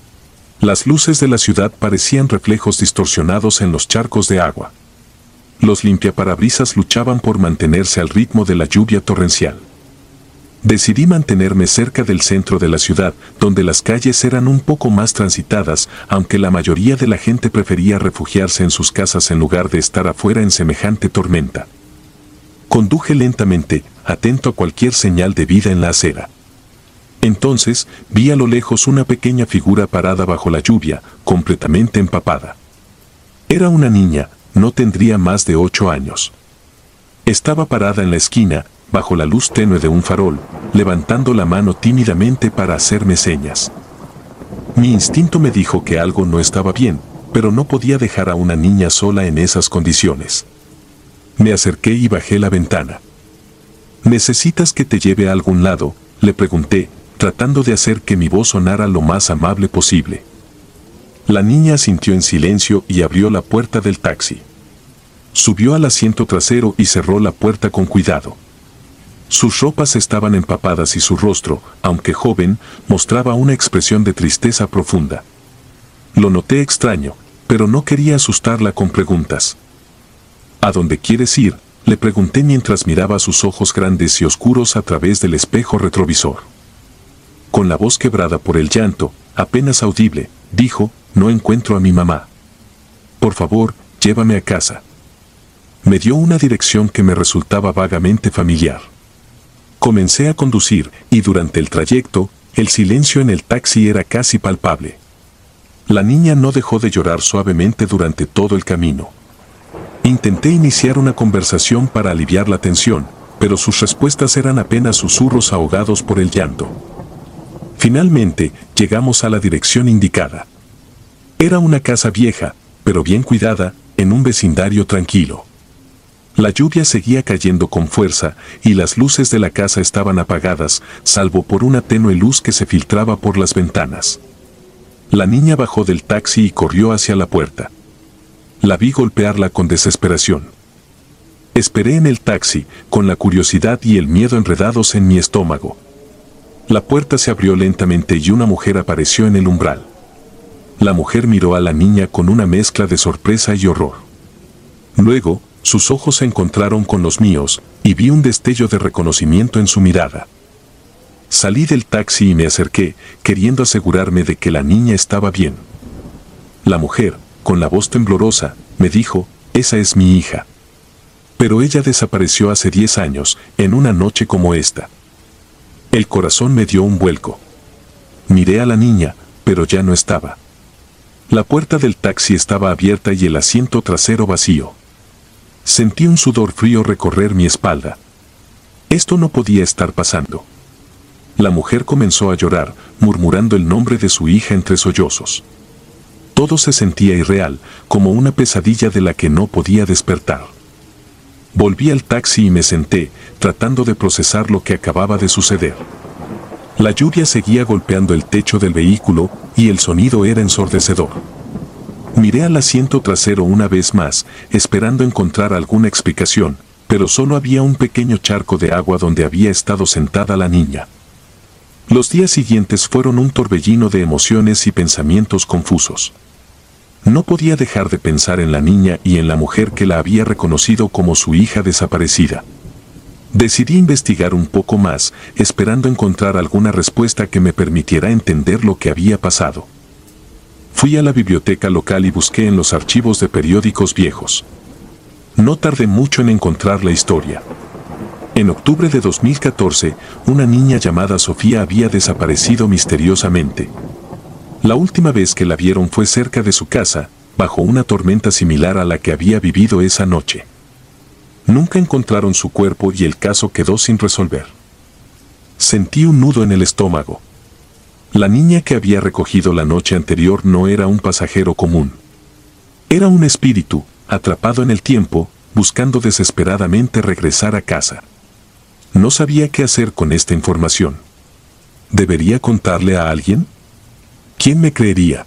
A: Las luces de la ciudad parecían reflejos distorsionados en los charcos de agua. Los limpiaparabrisas luchaban por mantenerse al ritmo de la lluvia torrencial. Decidí mantenerme cerca del centro de la ciudad, donde las calles eran un poco más transitadas, aunque la mayoría de la gente prefería refugiarse en sus casas en lugar de estar afuera en semejante tormenta. Conduje lentamente, atento a cualquier señal de vida en la acera. Entonces, vi a lo lejos una pequeña figura parada bajo la lluvia, completamente empapada. Era una niña, no tendría más de 8 años. Estaba parada en la esquina, bajo la luz tenue de un farol, levantando la mano tímidamente para hacerme señas. Mi instinto me dijo que algo no estaba bien, pero no podía dejar a una niña sola en esas condiciones. Me acerqué y bajé la ventana. ¿Necesitas que te lleve a algún lado?, le pregunté, tratando de hacer que mi voz sonara lo más amable posible. La niña asintió en silencio y abrió la puerta del taxi. Subió al asiento trasero y cerró la puerta con cuidado. Sus ropas estaban empapadas y su rostro, aunque joven, mostraba una expresión de tristeza profunda. Lo noté extraño, pero no quería asustarla con preguntas. ¿A dónde quieres ir?, le pregunté mientras miraba sus ojos grandes y oscuros a través del espejo retrovisor. Con la voz quebrada por el llanto, apenas audible, dijo, no encuentro a mi mamá. Por favor, llévame a casa. Me dio una dirección que me resultaba vagamente familiar. Comencé a conducir, y durante el trayecto, el silencio en el taxi era casi palpable. La niña no dejó de llorar suavemente durante todo el camino. Intenté iniciar una conversación para aliviar la tensión, pero sus respuestas eran apenas susurros ahogados por el llanto. Finalmente, llegamos a la dirección indicada. Era una casa vieja, pero bien cuidada, en un vecindario tranquilo. La lluvia seguía cayendo con fuerza, y las luces de la casa estaban apagadas, salvo por una tenue luz que se filtraba por las ventanas. La niña bajó del taxi y corrió hacia la puerta. La vi golpearla con desesperación. Esperé en el taxi, con la curiosidad y el miedo enredados en mi estómago. La puerta se abrió lentamente y una mujer apareció en el umbral. La mujer miró a la niña con una mezcla de sorpresa y horror. Luego, sus ojos se encontraron con los míos, y vi un destello de reconocimiento en su mirada. Salí del taxi y me acerqué, queriendo asegurarme de que la niña estaba bien. La mujer, con la voz temblorosa, me dijo, esa es mi hija. Pero ella desapareció hace 10 años, en una noche como esta. El corazón me dio un vuelco. Miré a la niña, pero ya no estaba. La puerta del taxi estaba abierta y el asiento trasero vacío. Sentí un sudor frío recorrer mi espalda. Esto no podía estar pasando. La mujer comenzó a llorar, murmurando el nombre de su hija entre sollozos. Todo se sentía irreal, como una pesadilla de la que no podía despertar. Volví al taxi y me senté, tratando de procesar lo que acababa de suceder. La lluvia seguía golpeando el techo del vehículo y el sonido era ensordecedor. Miré al asiento trasero una vez más, esperando encontrar alguna explicación, pero solo había un pequeño charco de agua donde había estado sentada la niña. Los días siguientes fueron un torbellino de emociones y pensamientos confusos. No podía dejar de pensar en la niña y en la mujer que la había reconocido como su hija desaparecida. Decidí investigar un poco más, esperando encontrar alguna respuesta que me permitiera entender lo que había pasado. Fui a la biblioteca local y busqué en los archivos de periódicos viejos. No tardé mucho en encontrar la historia. En octubre de 2014, una niña llamada Sofía había desaparecido misteriosamente. La última vez que la vieron fue cerca de su casa, bajo una tormenta similar a la que había vivido esa noche. Nunca encontraron su cuerpo y el caso quedó sin resolver. Sentí un nudo en el estómago. La niña que había recogido la noche anterior no era un pasajero común. Era un espíritu, atrapado en el tiempo, buscando desesperadamente regresar a casa. No sabía qué hacer con esta información. ¿Debería contarle a alguien? ¿Quién me creería?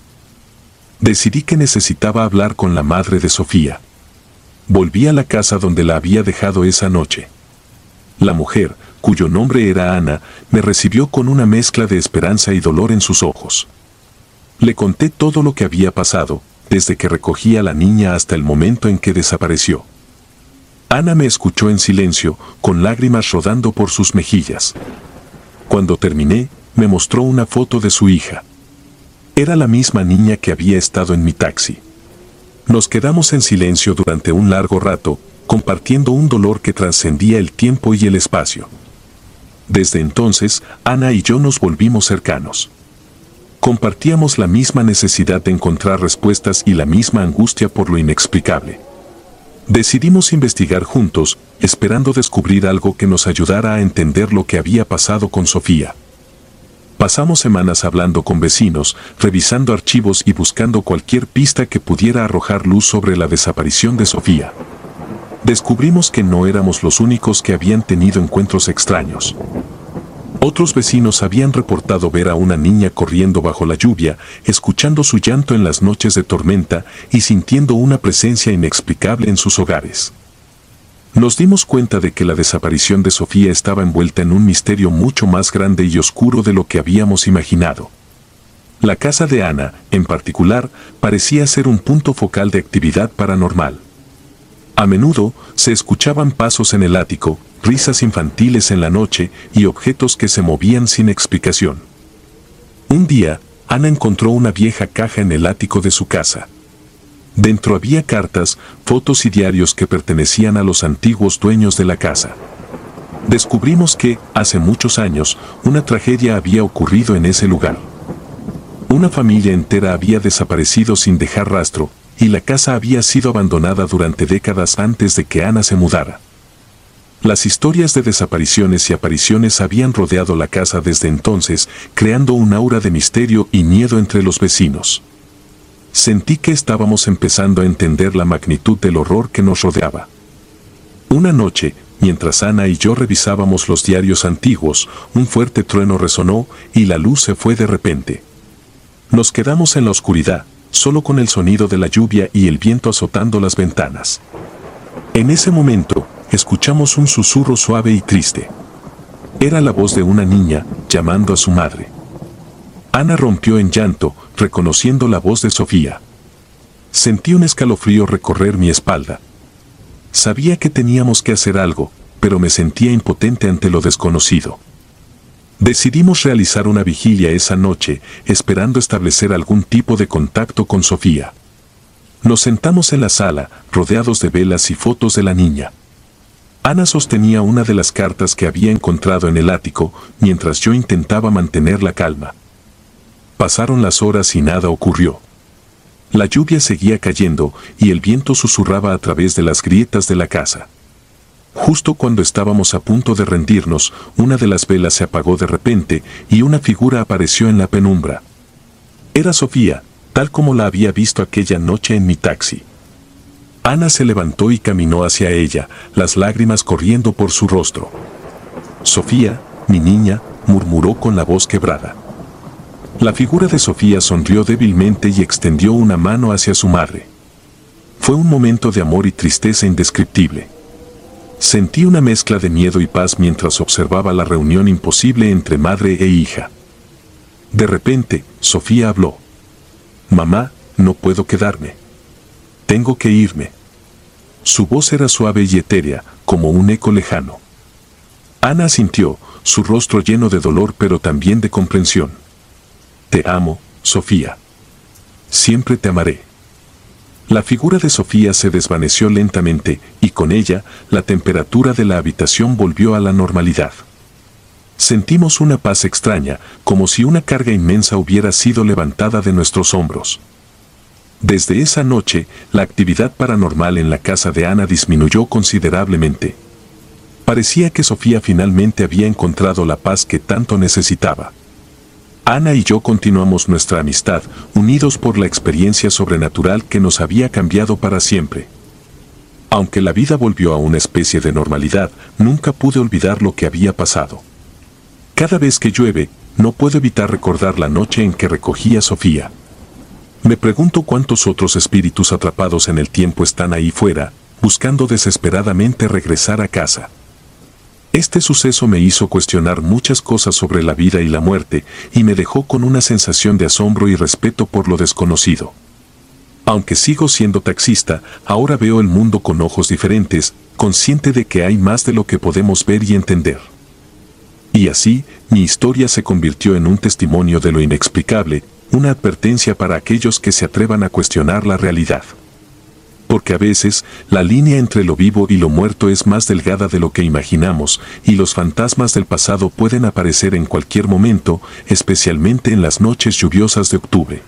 A: Decidí que necesitaba hablar con la madre de Sofía. Volví a la casa donde la había dejado esa noche. La mujer, cuyo nombre era Ana, me recibió con una mezcla de esperanza y dolor en sus ojos. Le conté todo lo que había pasado, desde que recogí a la niña hasta el momento en que desapareció. Ana me escuchó en silencio, con lágrimas rodando por sus mejillas. Cuando terminé, me mostró una foto de su hija. Era la misma niña que había estado en mi taxi. Nos quedamos en silencio durante un largo rato, compartiendo un dolor que trascendía el tiempo y el espacio. Desde entonces, Ana y yo nos volvimos cercanos. Compartíamos la misma necesidad de encontrar respuestas y la misma angustia por lo inexplicable. Decidimos investigar juntos, esperando descubrir algo que nos ayudara a entender lo que había pasado con Sofía. Pasamos semanas hablando con vecinos, revisando archivos y buscando cualquier pista que pudiera arrojar luz sobre la desaparición de Sofía. Descubrimos que no éramos los únicos que habían tenido encuentros extraños. Otros vecinos habían reportado ver a una niña corriendo bajo la lluvia, escuchando su llanto en las noches de tormenta y sintiendo una presencia inexplicable en sus hogares. Nos dimos cuenta de que la desaparición de Sofía estaba envuelta en un misterio mucho más grande y oscuro de lo que habíamos imaginado. La casa de Ana, en particular, parecía ser un punto focal de actividad paranormal. A menudo se escuchaban pasos en el ático, risas infantiles en la noche y objetos que se movían sin explicación. Un día, Ana encontró una vieja caja en el ático de su casa. Dentro había cartas, fotos y diarios que pertenecían a los antiguos dueños de la casa. Descubrimos que, hace muchos años, una tragedia había ocurrido en ese lugar. Una familia entera había desaparecido sin dejar rastro, y la casa había sido abandonada durante décadas antes de que Ana se mudara. Las historias de desapariciones y apariciones habían rodeado la casa desde entonces, creando un aura de misterio y miedo entre los vecinos. Sentí que estábamos empezando a entender la magnitud del horror que nos rodeaba. Una noche, mientras Ana y yo revisábamos los diarios antiguos, un fuerte trueno resonó y la luz se fue de repente. Nos quedamos en la oscuridad, solo con el sonido de la lluvia y el viento azotando las ventanas. En ese momento, escuchamos un susurro suave y triste. Era la voz de una niña, llamando a su madre. Ana rompió en llanto, reconociendo la voz de Sofía. Sentí un escalofrío recorrer mi espalda. Sabía que teníamos que hacer algo, pero me sentía impotente ante lo desconocido. Decidimos realizar una vigilia esa noche, esperando establecer algún tipo de contacto con Sofía. Nos sentamos en la sala, rodeados de velas y fotos de la niña. Ana sostenía una de las cartas que había encontrado en el ático, mientras yo intentaba mantener la calma. Pasaron las horas y nada ocurrió. La lluvia seguía cayendo y el viento susurraba a través de las grietas de la casa. Justo cuando estábamos a punto de rendirnos, una de las velas se apagó de repente y una figura apareció en la penumbra. Era Sofía, tal como la había visto aquella noche en mi taxi. Ana se levantó y caminó hacia ella, las lágrimas corriendo por su rostro. «Sofía, mi niña», murmuró con la voz quebrada. La figura de Sofía sonrió débilmente y extendió una mano hacia su madre. Fue un momento de amor y tristeza indescriptible. Sentí una mezcla de miedo y paz mientras observaba la reunión imposible entre madre e hija. De repente, Sofía habló. «Mamá, no puedo quedarme. Tengo que irme». Su voz era suave y etérea, como un eco lejano. Ana asintió, su rostro lleno de dolor pero también de comprensión. «Te amo, Sofía. Siempre te amaré». La figura de Sofía se desvaneció lentamente, y con ella, la temperatura de la habitación volvió a la normalidad. Sentimos una paz extraña, como si una carga inmensa hubiera sido levantada de nuestros hombros. Desde esa noche, la actividad paranormal en la casa de Ana disminuyó considerablemente. Parecía que Sofía finalmente había encontrado la paz que tanto necesitaba. Ana y yo continuamos nuestra amistad, unidos por la experiencia sobrenatural que nos había cambiado para siempre. Aunque la vida volvió a una especie de normalidad, nunca pude olvidar lo que había pasado. Cada vez que llueve, no puedo evitar recordar la noche en que recogí a Sofía. Me pregunto cuántos otros espíritus atrapados en el tiempo están ahí fuera, buscando desesperadamente regresar a casa. Este suceso me hizo cuestionar muchas cosas sobre la vida y la muerte, y me dejó con una sensación de asombro y respeto por lo desconocido. Aunque sigo siendo taxista, ahora veo el mundo con ojos diferentes, consciente de que hay más de lo que podemos ver y entender. Y así, mi historia se convirtió en un testimonio de lo inexplicable, una advertencia para aquellos que se atrevan a cuestionar la realidad. Porque a veces, la línea entre lo vivo y lo muerto es más delgada de lo que imaginamos, y los fantasmas del pasado pueden aparecer en cualquier momento, especialmente en las noches lluviosas de octubre.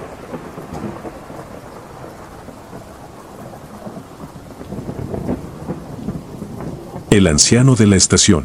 A: El anciano de la estación.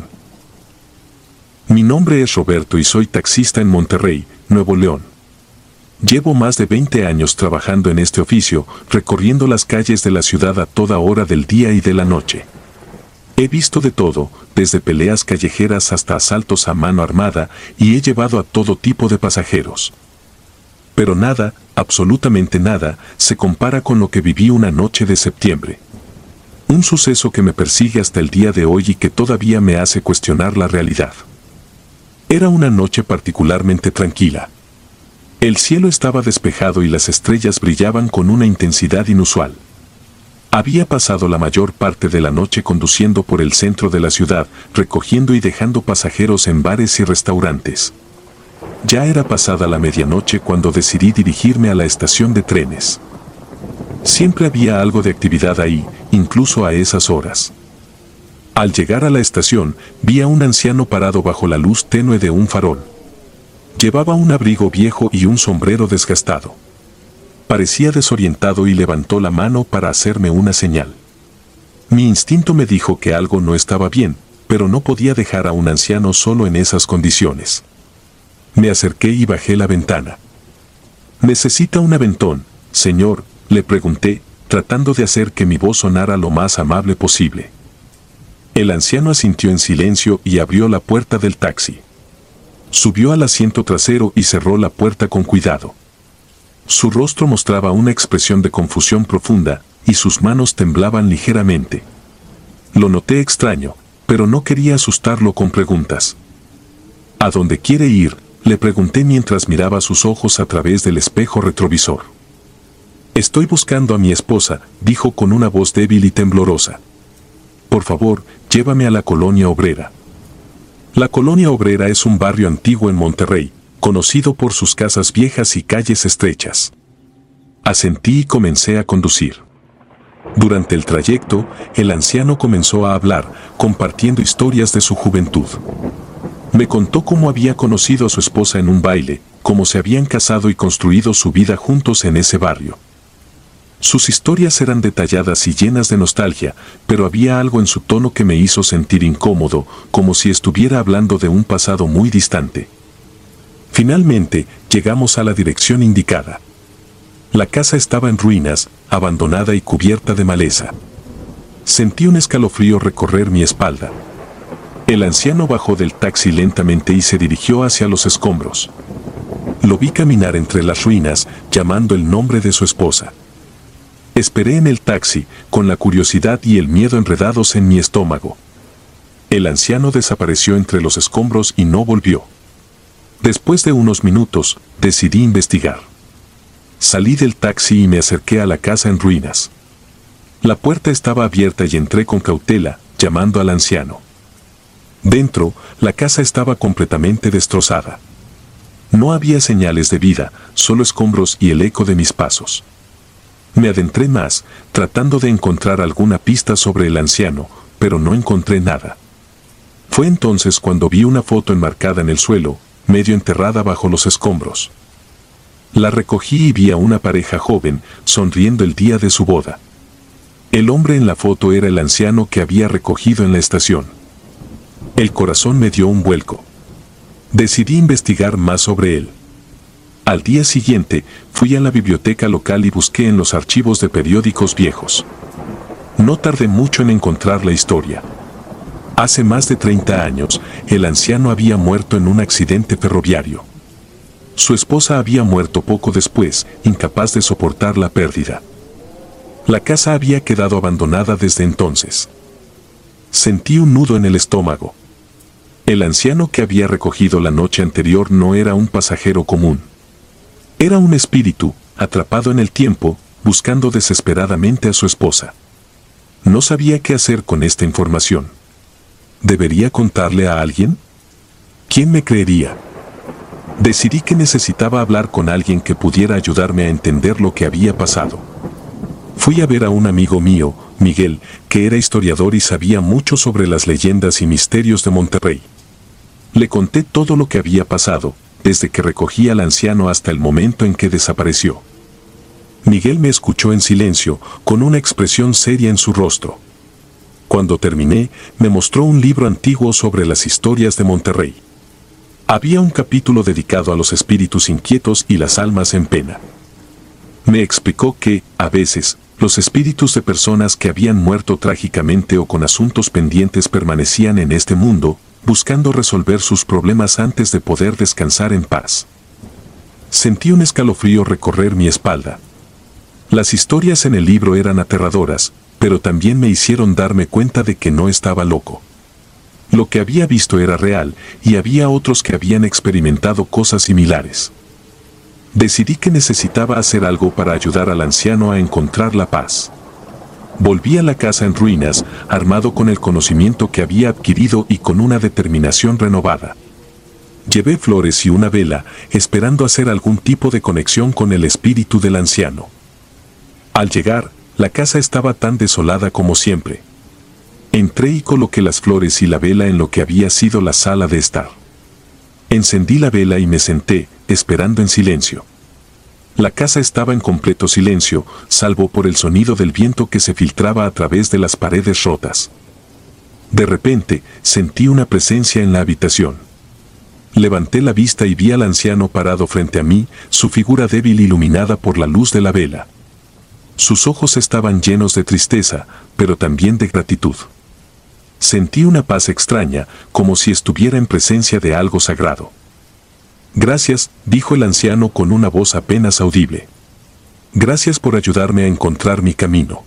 A: Mi nombre es Roberto y soy taxista en Monterrey, Nuevo León. Llevo más de 20 años trabajando en este oficio, recorriendo las calles de la ciudad a toda hora del día y de la noche. He visto de todo, desde peleas callejeras hasta asaltos a mano armada, y he llevado a todo tipo de pasajeros. Pero nada, absolutamente nada, se compara con lo que viví una noche de septiembre. Un suceso que me persigue hasta el día de hoy y que todavía me hace cuestionar la realidad. Era una noche particularmente tranquila. El cielo estaba despejado y las estrellas brillaban con una intensidad inusual. Había pasado la mayor parte de la noche conduciendo por el centro de la ciudad, recogiendo y dejando pasajeros en bares y restaurantes. Ya era pasada la medianoche cuando decidí dirigirme a la estación de trenes. Siempre había algo de actividad ahí, incluso a esas horas. Al llegar a la estación, vi a un anciano parado bajo la luz tenue de un farol. Llevaba un abrigo viejo y un sombrero desgastado. Parecía desorientado y levantó la mano para hacerme una señal. Mi instinto me dijo que algo no estaba bien, pero no podía dejar a un anciano solo en esas condiciones. Me acerqué y bajé la ventana. «¿Necesita un aventón, señor?», le pregunté, tratando de hacer que mi voz sonara lo más amable posible. El anciano asintió en silencio y abrió la puerta del taxi. Subió al asiento trasero y cerró la puerta con cuidado. Su rostro mostraba una expresión de confusión profunda, y sus manos temblaban ligeramente. Lo noté extraño, pero no quería asustarlo con preguntas. «¿A dónde quiere ir?», le pregunté mientras miraba sus ojos a través del espejo retrovisor. Estoy buscando a mi esposa, dijo con una voz débil y temblorosa. Por favor, llévame a la Colonia Obrera. La Colonia Obrera es un barrio antiguo en Monterrey, conocido por sus casas viejas y calles estrechas. Asentí y comencé a conducir. Durante el trayecto, el anciano comenzó a hablar, compartiendo historias de su juventud. Me contó cómo había conocido a su esposa en un baile, cómo se habían casado y construido su vida juntos en ese barrio. Sus historias eran detalladas y llenas de nostalgia, pero había algo en su tono que me hizo sentir incómodo, como si estuviera hablando de un pasado muy distante. Finalmente, llegamos a la dirección indicada. La casa estaba en ruinas, abandonada y cubierta de maleza. Sentí un escalofrío recorrer mi espalda. El anciano bajó del taxi lentamente y se dirigió hacia los escombros. Lo vi caminar entre las ruinas, llamando el nombre de su esposa. Esperé en el taxi, con la curiosidad y el miedo enredados en mi estómago. El anciano desapareció entre los escombros y no volvió. Después de unos minutos, decidí investigar. Salí del taxi y me acerqué a la casa en ruinas. La puerta estaba abierta y entré con cautela, llamando al anciano. Dentro, la casa estaba completamente destrozada. No había señales de vida, solo escombros y el eco de mis pasos. Me adentré más, tratando de encontrar alguna pista sobre el anciano, pero no encontré nada. Fue entonces cuando vi una foto enmarcada en el suelo, medio enterrada bajo los escombros. La recogí y vi a una pareja joven, sonriendo el día de su boda. El hombre en la foto era el anciano que había recogido en la estación. El corazón me dio un vuelco. Decidí investigar más sobre él. Al día siguiente, fui a la biblioteca local y busqué en los archivos de periódicos viejos. No tardé mucho en encontrar la historia. Hace más de 30 años, el anciano había muerto en un accidente ferroviario. Su esposa había muerto poco después, incapaz de soportar la pérdida. La casa había quedado abandonada desde entonces. Sentí un nudo en el estómago. El anciano que había recogido la noche anterior no era un pasajero común. Era un espíritu, atrapado en el tiempo, buscando desesperadamente a su esposa. No sabía qué hacer con esta información. ¿Debería contarle a alguien? ¿Quién me creería? Decidí que necesitaba hablar con alguien que pudiera ayudarme a entender lo que había pasado. Fui a ver a un amigo mío, Miguel, que era historiador y sabía mucho sobre las leyendas y misterios de Monterrey. Le conté todo lo que había pasado, desde que recogí al anciano hasta el momento en que desapareció. Miguel me escuchó en silencio, con una expresión seria en su rostro. Cuando terminé, me mostró un libro antiguo sobre las historias de Monterrey. Había un capítulo dedicado a los espíritus inquietos y las almas en pena. Me explicó que, a veces, los espíritus de personas que habían muerto trágicamente o con asuntos pendientes permanecían en este mundo, buscando resolver sus problemas antes de poder descansar en paz. Sentí un escalofrío recorrer mi espalda. Las historias en el libro eran aterradoras, pero también me hicieron darme cuenta de que no estaba loco. Lo que había visto era real, y había otros que habían experimentado cosas similares. Decidí que necesitaba hacer algo para ayudar al anciano a encontrar la paz. Volví a la casa en ruinas, armado con el conocimiento que había adquirido y con una determinación renovada. Llevé flores y una vela, esperando hacer algún tipo de conexión con el espíritu del anciano. Al llegar, la casa estaba tan desolada como siempre. Entré y coloqué las flores y la vela en lo que había sido la sala de estar. Encendí la vela y me senté, esperando en silencio. La casa estaba en completo silencio, salvo por el sonido del viento que se filtraba a través de las paredes rotas. De repente, sentí una presencia en la habitación. Levanté la vista y vi al anciano parado frente a mí, su figura débil iluminada por la luz de la vela. Sus ojos estaban llenos de tristeza, pero también de gratitud. Sentí una paz extraña, como si estuviera en presencia de algo sagrado. Gracias, dijo el anciano con una voz apenas audible. Gracias por ayudarme a encontrar mi camino.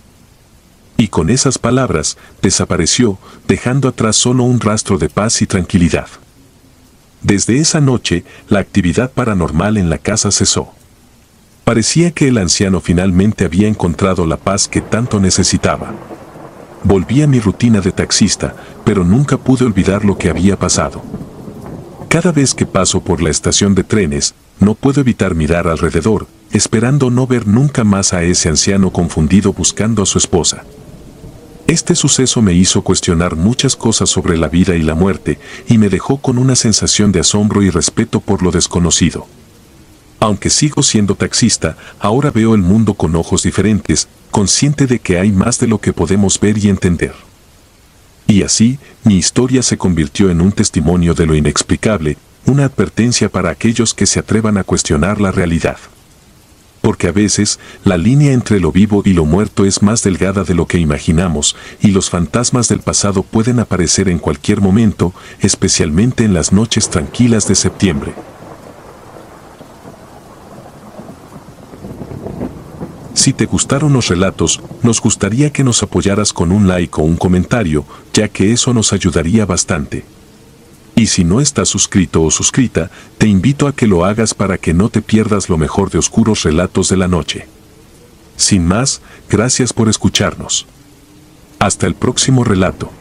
A: Y con esas palabras, desapareció, dejando atrás solo un rastro de paz y tranquilidad. Desde esa noche, la actividad paranormal en la casa cesó. Parecía que el anciano finalmente había encontrado la paz que tanto necesitaba. Volví a mi rutina de taxista, pero nunca pude olvidar lo que había pasado. Cada vez que paso por la estación de trenes, no puedo evitar mirar alrededor, esperando no ver nunca más a ese anciano confundido buscando a su esposa. Este suceso me hizo cuestionar muchas cosas sobre la vida y la muerte, y me dejó con una sensación de asombro y respeto por lo desconocido. Aunque sigo siendo taxista, ahora veo el mundo con ojos diferentes, consciente de que hay más de lo que podemos ver y entender. Y así, mi historia se convirtió en un testimonio de lo inexplicable, una advertencia para aquellos que se atrevan a cuestionar la realidad. Porque a veces, la línea entre lo vivo y lo muerto es más delgada de lo que imaginamos, y los fantasmas del pasado pueden aparecer en cualquier momento, especialmente en las noches tranquilas de septiembre. Si te gustaron los relatos, nos gustaría que nos apoyaras con un like o un comentario, ya que eso nos ayudaría bastante. Y si no estás suscrito o suscrita, te invito a que lo hagas para que no te pierdas lo mejor de Oscuros Relatos de la Noche. Sin más, gracias por escucharnos. Hasta el próximo relato.